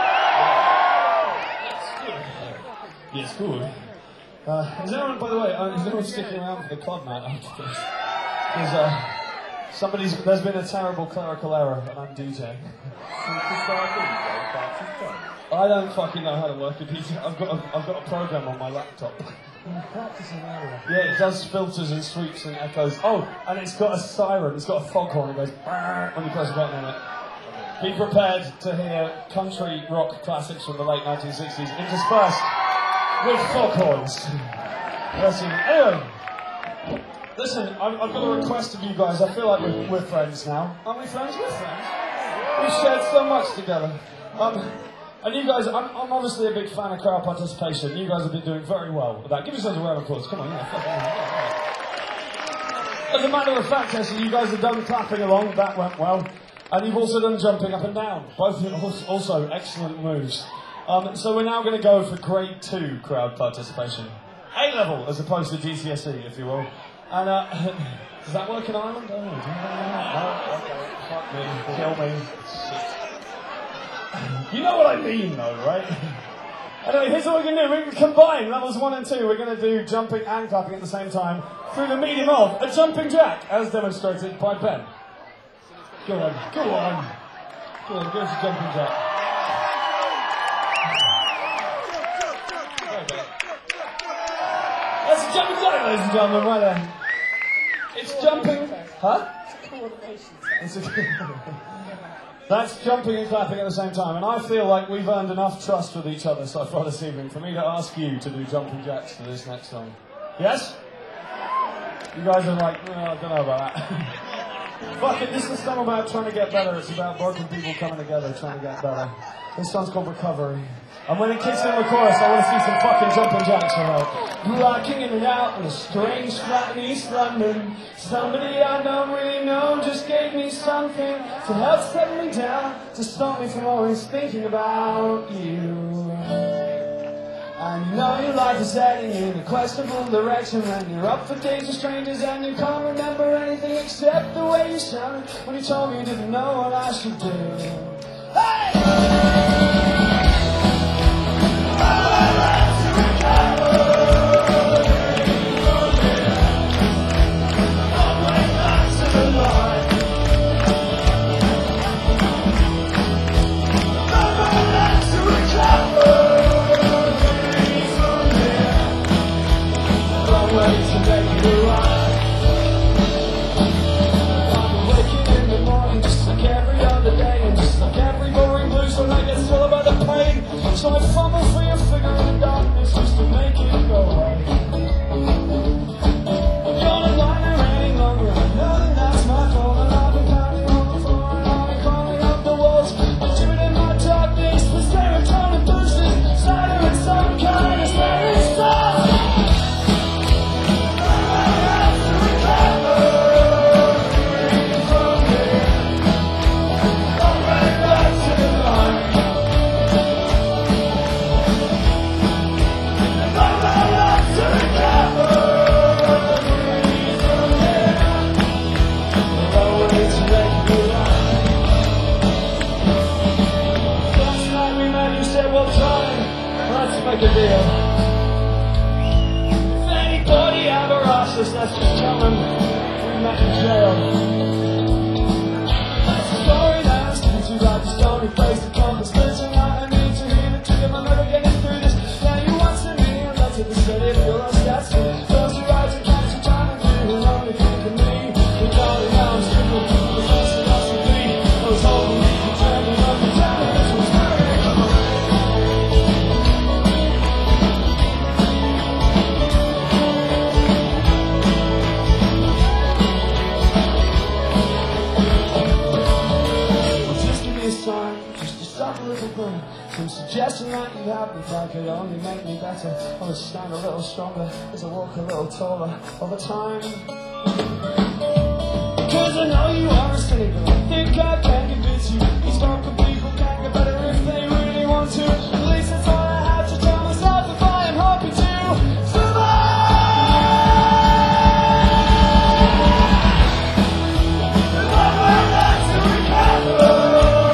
That's good. Yes, good. Uh, is anyone, by the way, uh, is anyone sticking around for the club night after this? Because uh, somebody's, there's been a terrible clerical error, and I'm DJing. I don't fucking know how to work a D J. I've got a, I've got a program on my laptop. Yeah, it does filters and sweeps and echoes. Oh, and it's got a siren. It's got a foghorn. It goes when you press a button on it. Be prepared to hear country rock classics from the late nineteen sixties interspersed with foghorns. Listen, anyway, listen, I've, I've got a request of you guys. I feel like we're, we're friends now. Aren't we friends? We're friends. We've shared so much together. Um, and you guys, I'm, I'm obviously a big fan of crowd participation. You guys have been doing very well with that. Give yourselves a round of applause. Come on, yeah. As a matter of fact, actually, you guys have done clapping along. That went well. And you've also done jumping up and down. Both also excellent moves. Um, so we're now going to go for grade two crowd participation. A level as opposed to G C S E, if you will. And uh, does that work in Ireland? Oh, no, okay. Fuck me, kill me. Shit. You know what I mean, though, right? Anyway, here's what we're going to do. We're going to combine levels one and two. We're going to do jumping and clapping at the same time through the medium of a jumping jack, as demonstrated by Ben. Go on, go on. Go on, give us a jumping jack. That's a jumping jack, ladies and gentlemen, right there. It's jumping. Huh? It's a That's jumping and clapping at the same time. And I feel like we've earned enough trust with each other so far this evening for me to ask you to do jumping jacks for this next song. Yes? You guys are like, no, I don't know about that. Fuck it, this is a song about trying to get better. It's about broken people coming together, trying to get better. This song's called Recovery. And when it kicks in the chorus, I want to see some fucking jumping jacks around. Rocking in and out in a strange flat in East London. Somebody I don't really know just gave me something to help set me down, to stop me from always thinking about you. And you know your life is heading in a questionable direction when you're up for days with strangers and you can't remember anything except the way you sounded when you told me you didn't know what I should do. Hey! Waking in the morning just like every other day, and just like make a deal. If anybody ever asks us, let's just tell them we met in jail. That's a story now, it's too bad the story face the compass. Listen, I need to hear the truth, I'm never getting through this. Now you want to me, and that's it, the city, feel lost, that's it. Close your eyes and catch your time and do, and only think of me. You're calling now, I'm stripping, the best of us will be. I was hoping you could turn me up and tell me this was very. Some suggestion that you have me that could only make me better. I would stand a little stronger as I walk a little taller over time. Cause I know you are a cynic, but I think I can convince you. These broken people can get better if they really want to. At least that's all I have to tell myself if I am happy to survive. If I were not to recover.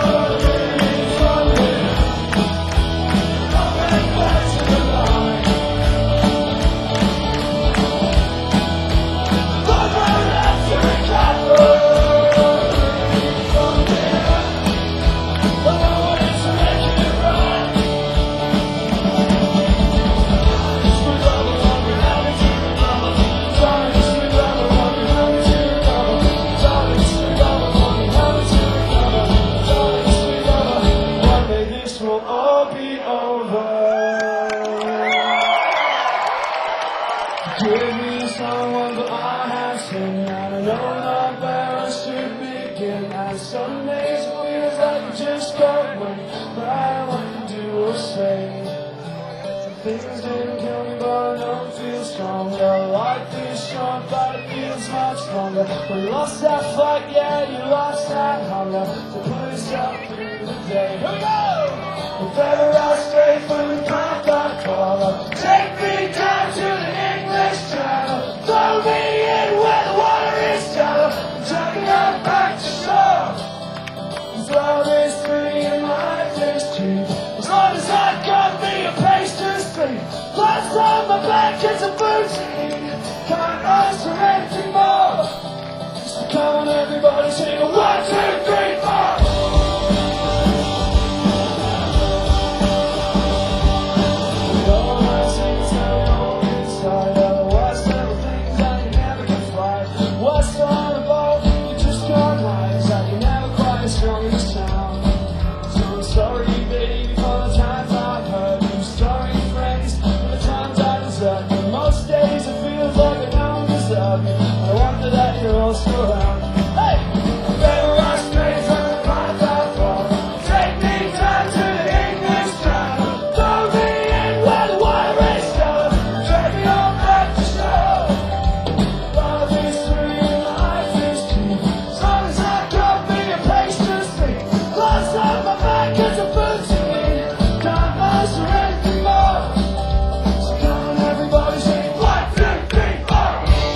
Give me someone, but I have sinned, and I know not where I should begin. And some days it feels like you just don't win, but I want to do or say. Some things didn't kill me, but I don't feel stronger. Life is short, but it feels much longer. We lost that fight, yeah, you lost that hunger. So put yourself through the day. Here we go! If ever I stray from the path I follow, take me down to the English Channel. Throw me in where the water is shallow, and drag me out back to shore. As love is free and life is cheap, as long as I've got me a place to sleep. Last on my back is a boutique, can't ask for anything more. So come on everybody, sing a one, two, three, four. I wonder that you're all still around. Hey! Wherever I stray from the path I follow, take me down to the English Channel. Throw me in where the water is shallow, drag me on back to shore. Love is free and life is cheap, as long as I've got me a place to sleep. Clothes on my back is a boutique, can't ask for anything more. So come on everybody, sing one, two, three, four.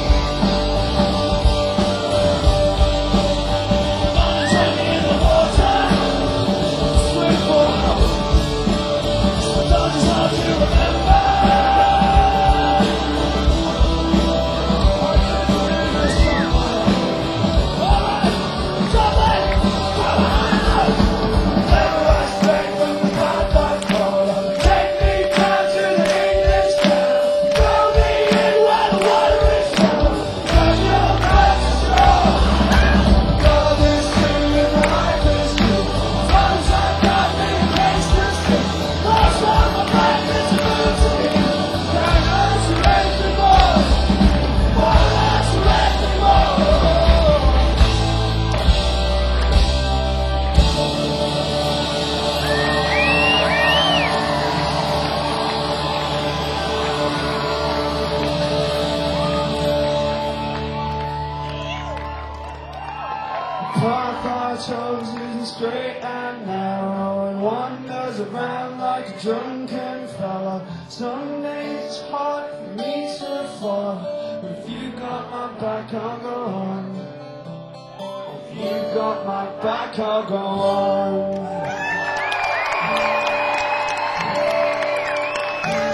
Path I chose isn't straight and narrow, and wanders around like a drunken fella. Some days it's hard for me to follow, but if you got my back, I'll go on. If you got my back, I'll go on.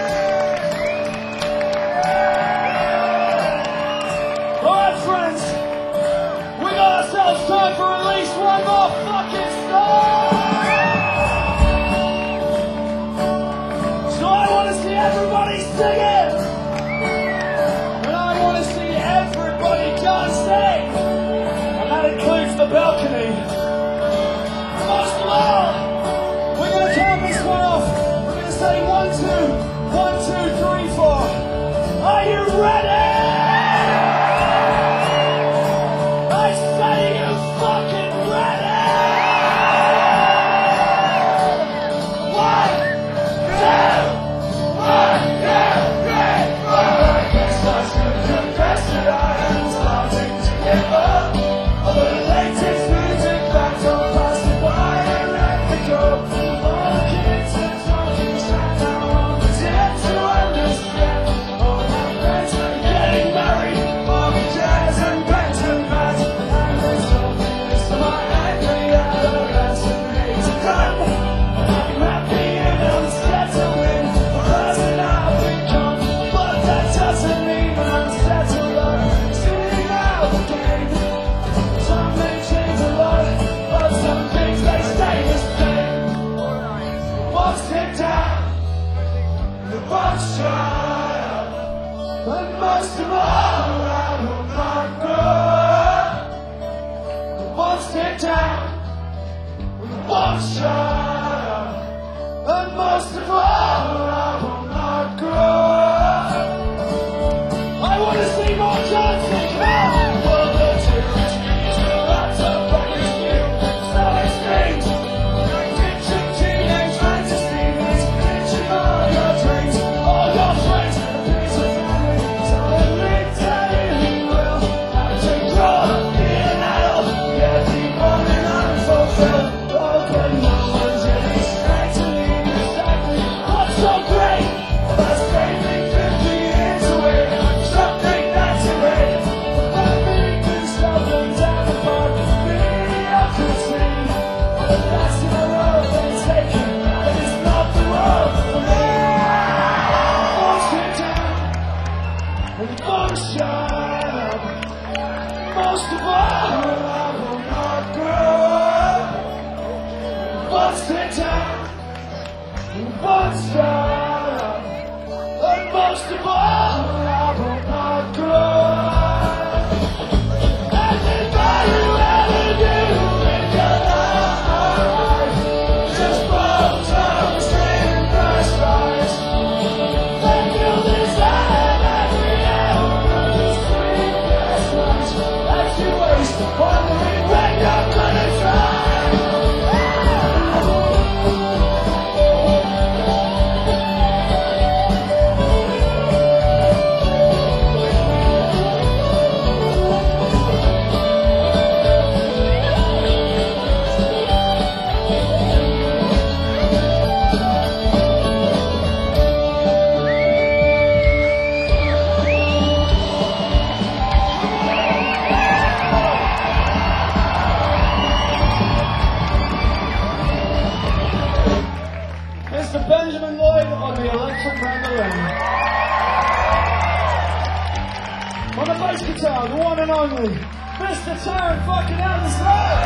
That includes the balcony. Most of all, we're going to count this one off. We're going to say one, two, one, two, three, four. Are you ready? I say you fucking ready! One, two, one, two, three, four. I guess I should confess that I am starting to give up. Although the latest music back on passing by and let me go. All the kids and talking sat down on the tip to understand. All my friends are getting married, mortgages and rent and bats. And they told me this to my angry adolescent and hate to run. I'm happy and unsettled in the person I've become. But that doesn't mean I'm settled. I'm sitting out the game. Some may change a lot, but some things they stay the same. Won't sit down, the won't shut up. But most of all, I will not grow. Won't sit down, the won't shut up. And most of all, I will not grow. I want to see more dancing. Come on! Well, the tourist trees will lots of fucking new. So it screams. Ditching teenage fantasies. Ditching all your dreams. All your friends. A piece of family. So let me tell you who will have to grow up, be an adult. Yeah, keep running unfulfilled. Oh, but no one's really straight to leave exactly what's so great. That's saving fifty years away. Something that's great. But me can stop them down the park. Mediocrity. But that's the road they take. That is not the road for me. Won't sit down and won't shut up. Most of all, I will not grow. Won't sit down and won't shut up. And most of all, I will not grow. Everybody you ever knew in your life just floats on the string of stars. They feel desire every hour of the sleepless nights as you waste, wondering when you're gonna try. Mister Benjamin Lloyd on the electric mandolin. On the bass guitar, the one and only, Mister Tarrant fucking Anderson.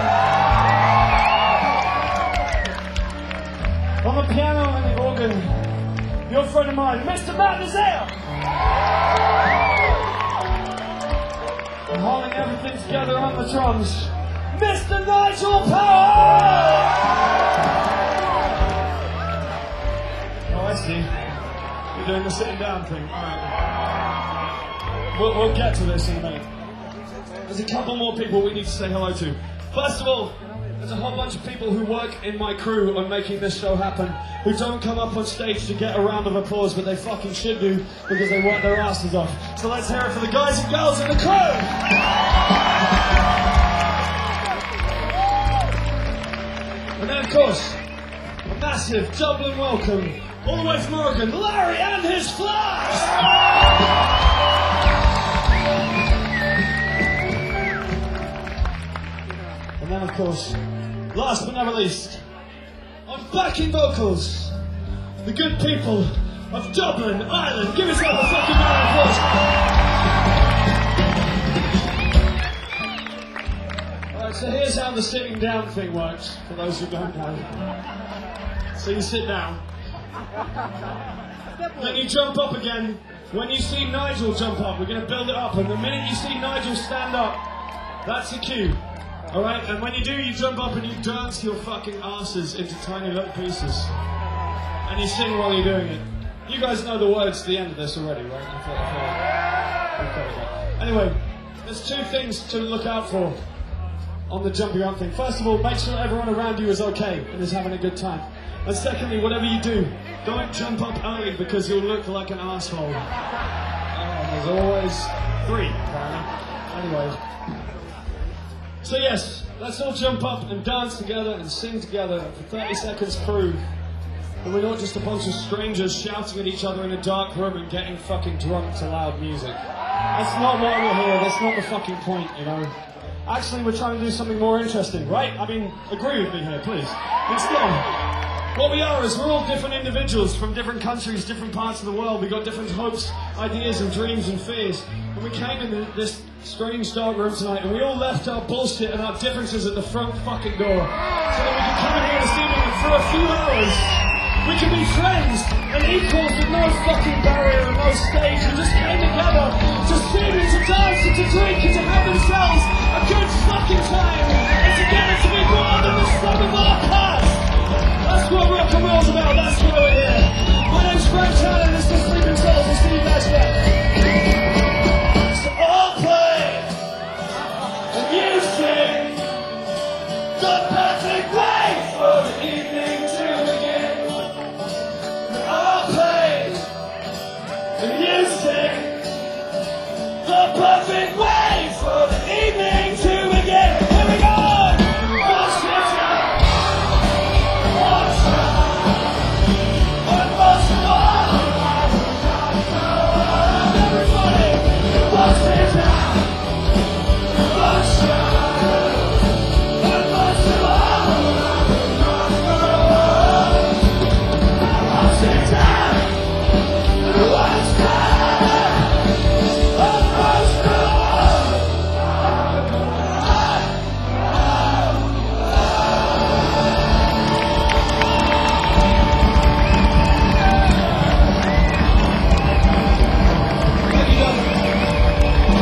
On the piano and the organ, your friend of mine, Mister Matt Nazare. And holding everything together on the drums, Mister Nigel Power. Oh, I see. You're doing the sitting down thing. All right. We'll, we'll get to this in a minute. There's a couple more people we need to say hello to. First of all, there's a whole bunch of people who work in my crew on making this show happen, who don't come up on stage to get a round of applause, but they fucking should do because they work their asses off. So let's hear it for the guys and girls in the crew! And then, of course, a massive Dublin welcome, all the way from Oregon, Larry and his Flash! And then, of course, last but never least, on backing vocals, the good people of Dublin, Ireland. Give yourself a fucking round of applause. Alright, so here's how the sitting down thing works, for those who don't know. So you sit down, then you jump up again. When you see Nigel jump up, we're going to build it up, and the minute you see Nigel stand up, that's the cue. Alright, and when you do, you jump up and you dance your fucking asses into tiny little pieces. And you sing while you're doing it. You guys know the words to the end of this already, right? I thought, I thought, I thought. Anyway, there's two things to look out for on the jumping up thing. First of all, make sure everyone around you is okay and is having a good time. And secondly, whatever you do, don't jump up early because you'll look like an asshole. Oh, there's always three, apparently. Anyway. So yes, let's all jump up and dance together and sing together and for thirty seconds prove that we're not just a bunch of strangers shouting at each other in a dark room and getting fucking drunk to loud music. That's not why we're here, that's not the fucking point, you know. Actually, we're trying to do something more interesting, right? I mean, agree with me here, please. Instead, what we are is we're all different individuals from different countries, different parts of the world. We got different hopes, ideas and dreams and fears. And we came into this strange dark room tonight and we all left our bullshit and our differences at the front fucking door. So that we can come in here this evening and for a few hours we can be friends and equals with no fucking barrier and no stage who just came together to sing and to dance and to drink and to have themselves a good fucking time and together to be more than the sum of our past. That's what rock and roll's about, that's why we're here. My name's Frank Tanner, this is Sleeping Souls, we'll see you guys there. So all play and you sing the perfect way for the evening to begin. All play and you sing the perfect way for the evening to begin. Here we go! Watch it now! Watch it! And watch it all! Everybody, watch it now! Watch it! And watch it all! Watch it now! Watch it! And watch it all! Thank you, Doug.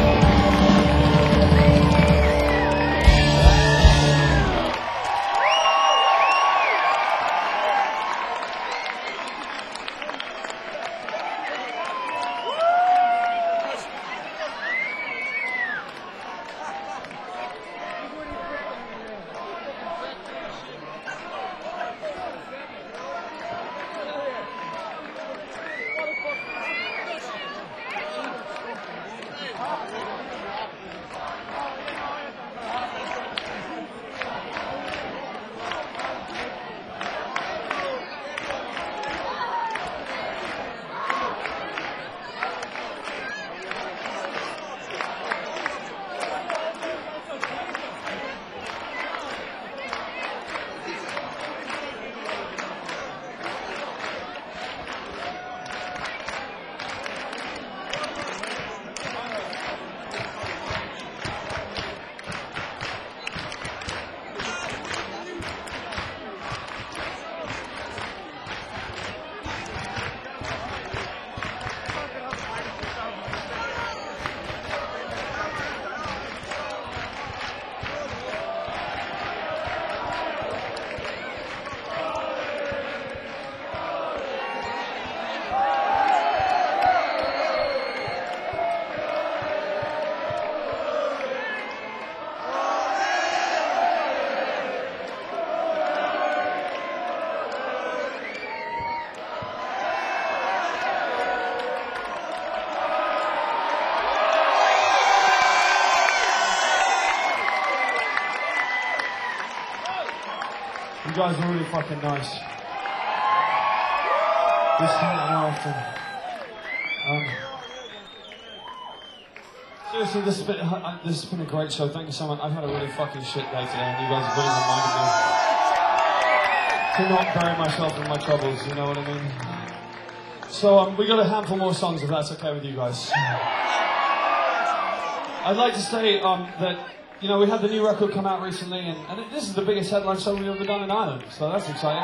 You guys are really fucking nice. This is not often. Um, seriously, this has been uh, this has been a great show. Thank you so much. I've had a really fucking shit day today, and you guys have really reminded me to not bury myself in my troubles. You know what I mean? So um, we got a handful more songs, if that's okay with you guys. I'd like to say um, that. You know, we had the new record come out recently, and, and it, this is the biggest headline show we've ever done in Ireland, so that's exciting.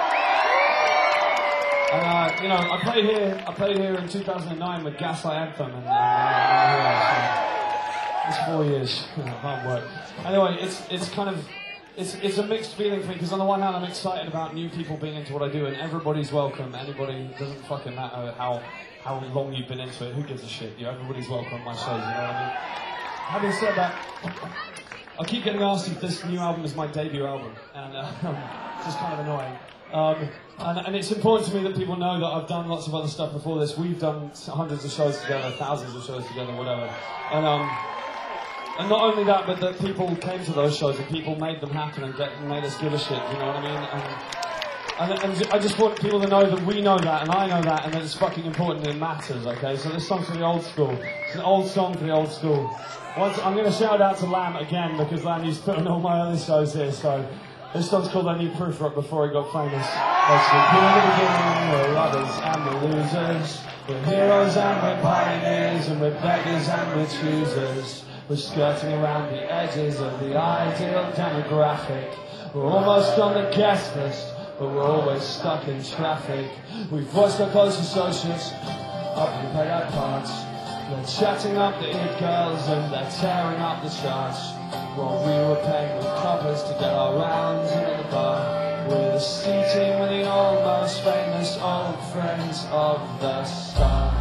And, uh, you know, I played here, I played here in two thousand nine with Gaslight Anthem, and, uh, It's four years. Hard work. Anyway, it's it's kind of it's it's a mixed feeling for me because on the one hand I'm excited about new people being into what I do and everybody's welcome. Anybody, doesn't fucking matter how how long you've been into it. Who gives a shit? You know, everybody's welcome on my shows. You know what I mean? Having said that, I keep getting asked if this new album is my debut album, and uh, it's just kind of annoying. Um, and, and it's important to me that people know that I've done lots of other stuff before this. We've done hundreds of shows together, thousands of shows together, whatever. And um, and not only that, but that people came to those shows and people made them happen and get, made us give a shit. You know what I mean? And, and, and I just want people to know that we know that and I know that, and that it's fucking important and it matters. Okay, so this song's for the old school. It's an old song for the old school. Once, I'm going to shout out to Lamb again because Lamb used to put on all my other shows here. So this song's called I Knew Proof Rock before he got famous. Let's begin the beginning, we're lovers and we're losers. We're heroes and we're pioneers, and we're beggars and we're choosers. We're skirting around the edges of the ideal demographic. We're almost on the guest list, but we're always stuck in traffic. We've voiced our close associates up and played our parts. They're chatting up the it girls and they're tearing up the charts. While we were paying with coppers to get our rounds into the bar. We're the C-team with the almost famous old friends of the stars.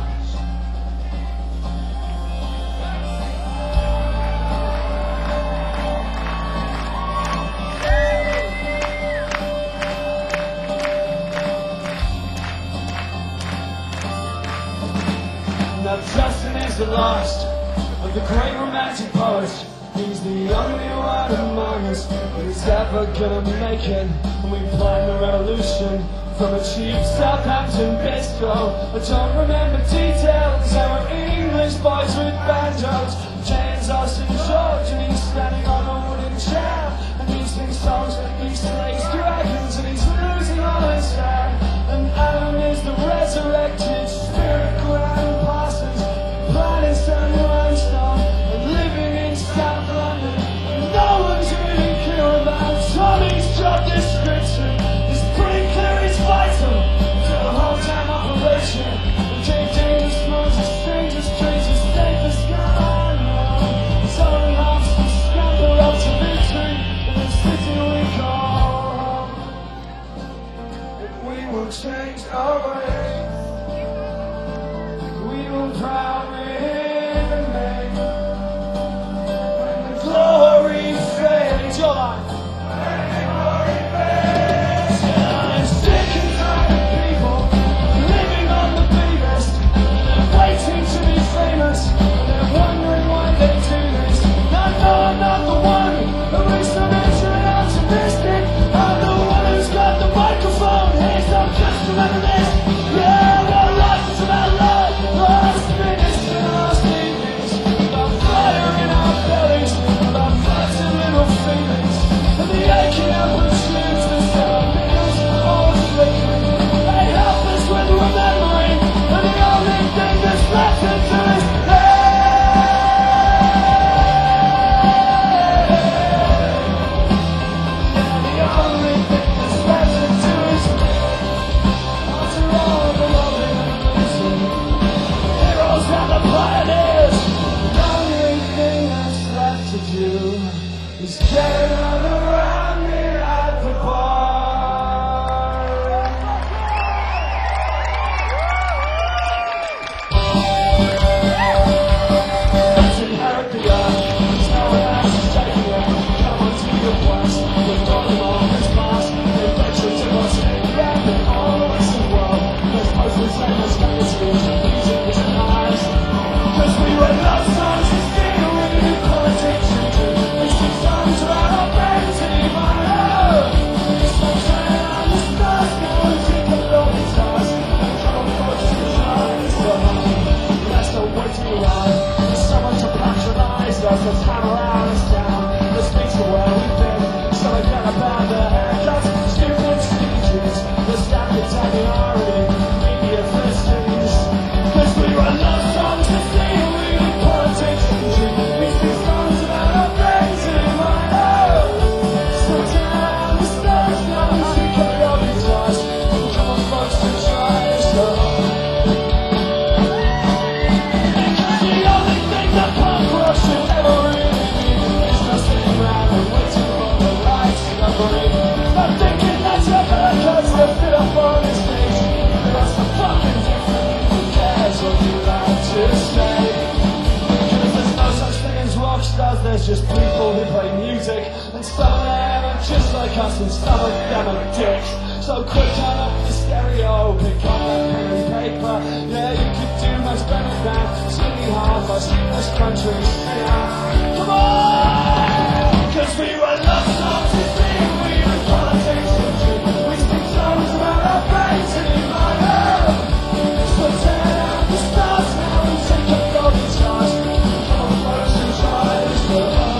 Now Justin is the last of the great romantic poets. He's the only one among us who's ever gonna make it. And we planned the revolution from a cheap Southampton bistro. I don't remember details, there were English boys with banjos, James Austin George, and he's standing on a wooden chair. And he sings songs like East Lakes Dragons, and he's losing all his hair. And Adam is the resurrected spirit Graham Parsons, planning some limestone and living in South London. No one's really clear about Tommy's job description. It's pretty clear he's vital to the whole damn operation. And Jake Davis knows the strangest traits, his safest gun. So he loves to scandal free. I'm thinking that you're gonna cause to fit up on the stage. But what's the fucking difference? Who cares what you like to say? Cause there's no such thing as rock stars, there's just people who play music. And some of them are just like us, and some of them are dicks. So quick, turn up the stereo, pick up that pen and paper. Yeah, you could do much better than singing half our this country. Yeah. Come on! Cause we were love songs to sing, we were politics to drink. We sing songs about our friends and in my head. So turn out the stars now and take up all the stars. Come on, folks, and try this world.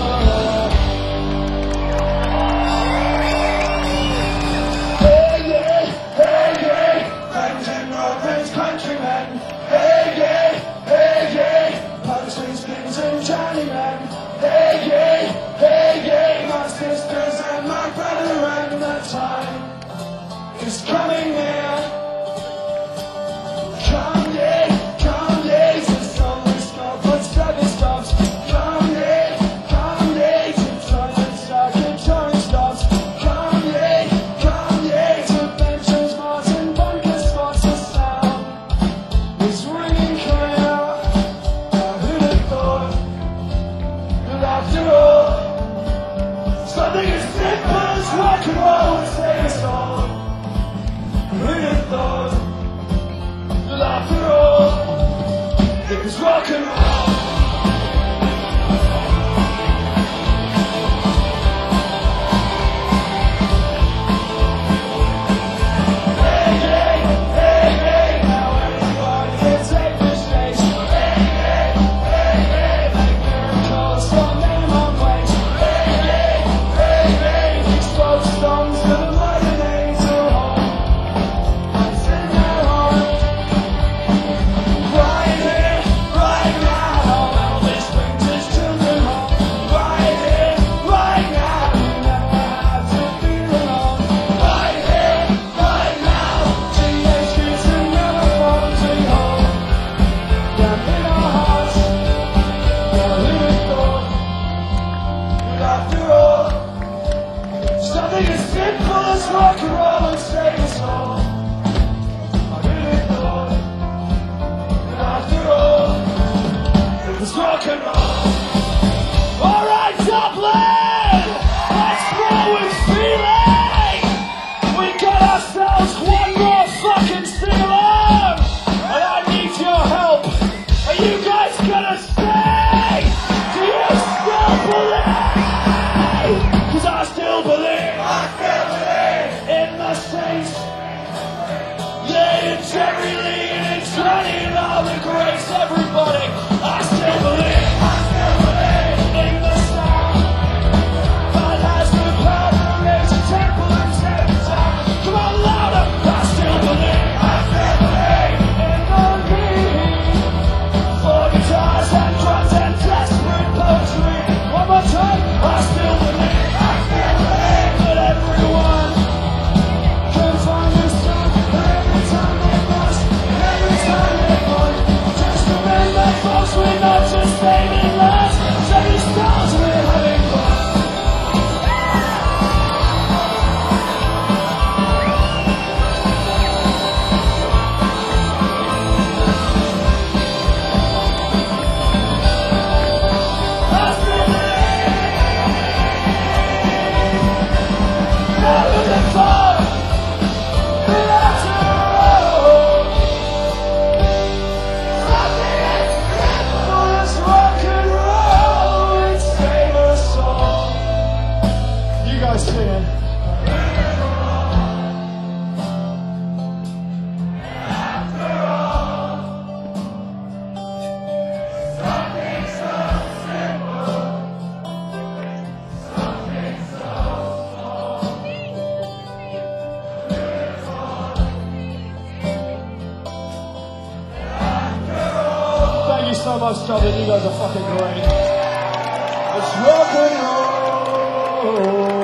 Is coming near. Come ye, come ye to somewhere stop, but steady stops. Come ye, come ye to try and start and try and stops. Come ye, come ye to Benjamin's Martin bunker spots. The sound is ringing clear. Now who'd have thought that after all, something as simple as rock and roll would save us all? Who'd have thought that after all, it was rock and roll? Hey, hey, hey, hey, now everybody can take the stage. Hey, hey, hey, hey, make miracles from them on ways. Hey, hey, hey, hey, explode stones to the light and angel home. Something as simple as rock and roll and save us all. I really thought that after all, it was rock and roll. Alright, Dublin! Let's roll with feeling! We got ourselves one more fucking sing along! And I need your help! Are you guys gonna stay? Do you still believe? Cause I still believe. I still believe in the Saints. Yeah, in Jerry Lee and in Johnny and all the greats, everybody. I still believe. I still believe in the sound that has the power to raise a temple and set it down. Come on, louder. I still believe. I still believe in the need for guitars and drums and desperate poetry. One more time. I still believe. Everyone can find a song every time they must, every time they want. Just remember, folks, we're not just saving lives, saving stars, we're having fun. So much, Dublin, you guys are fucking great. It's rock and roll.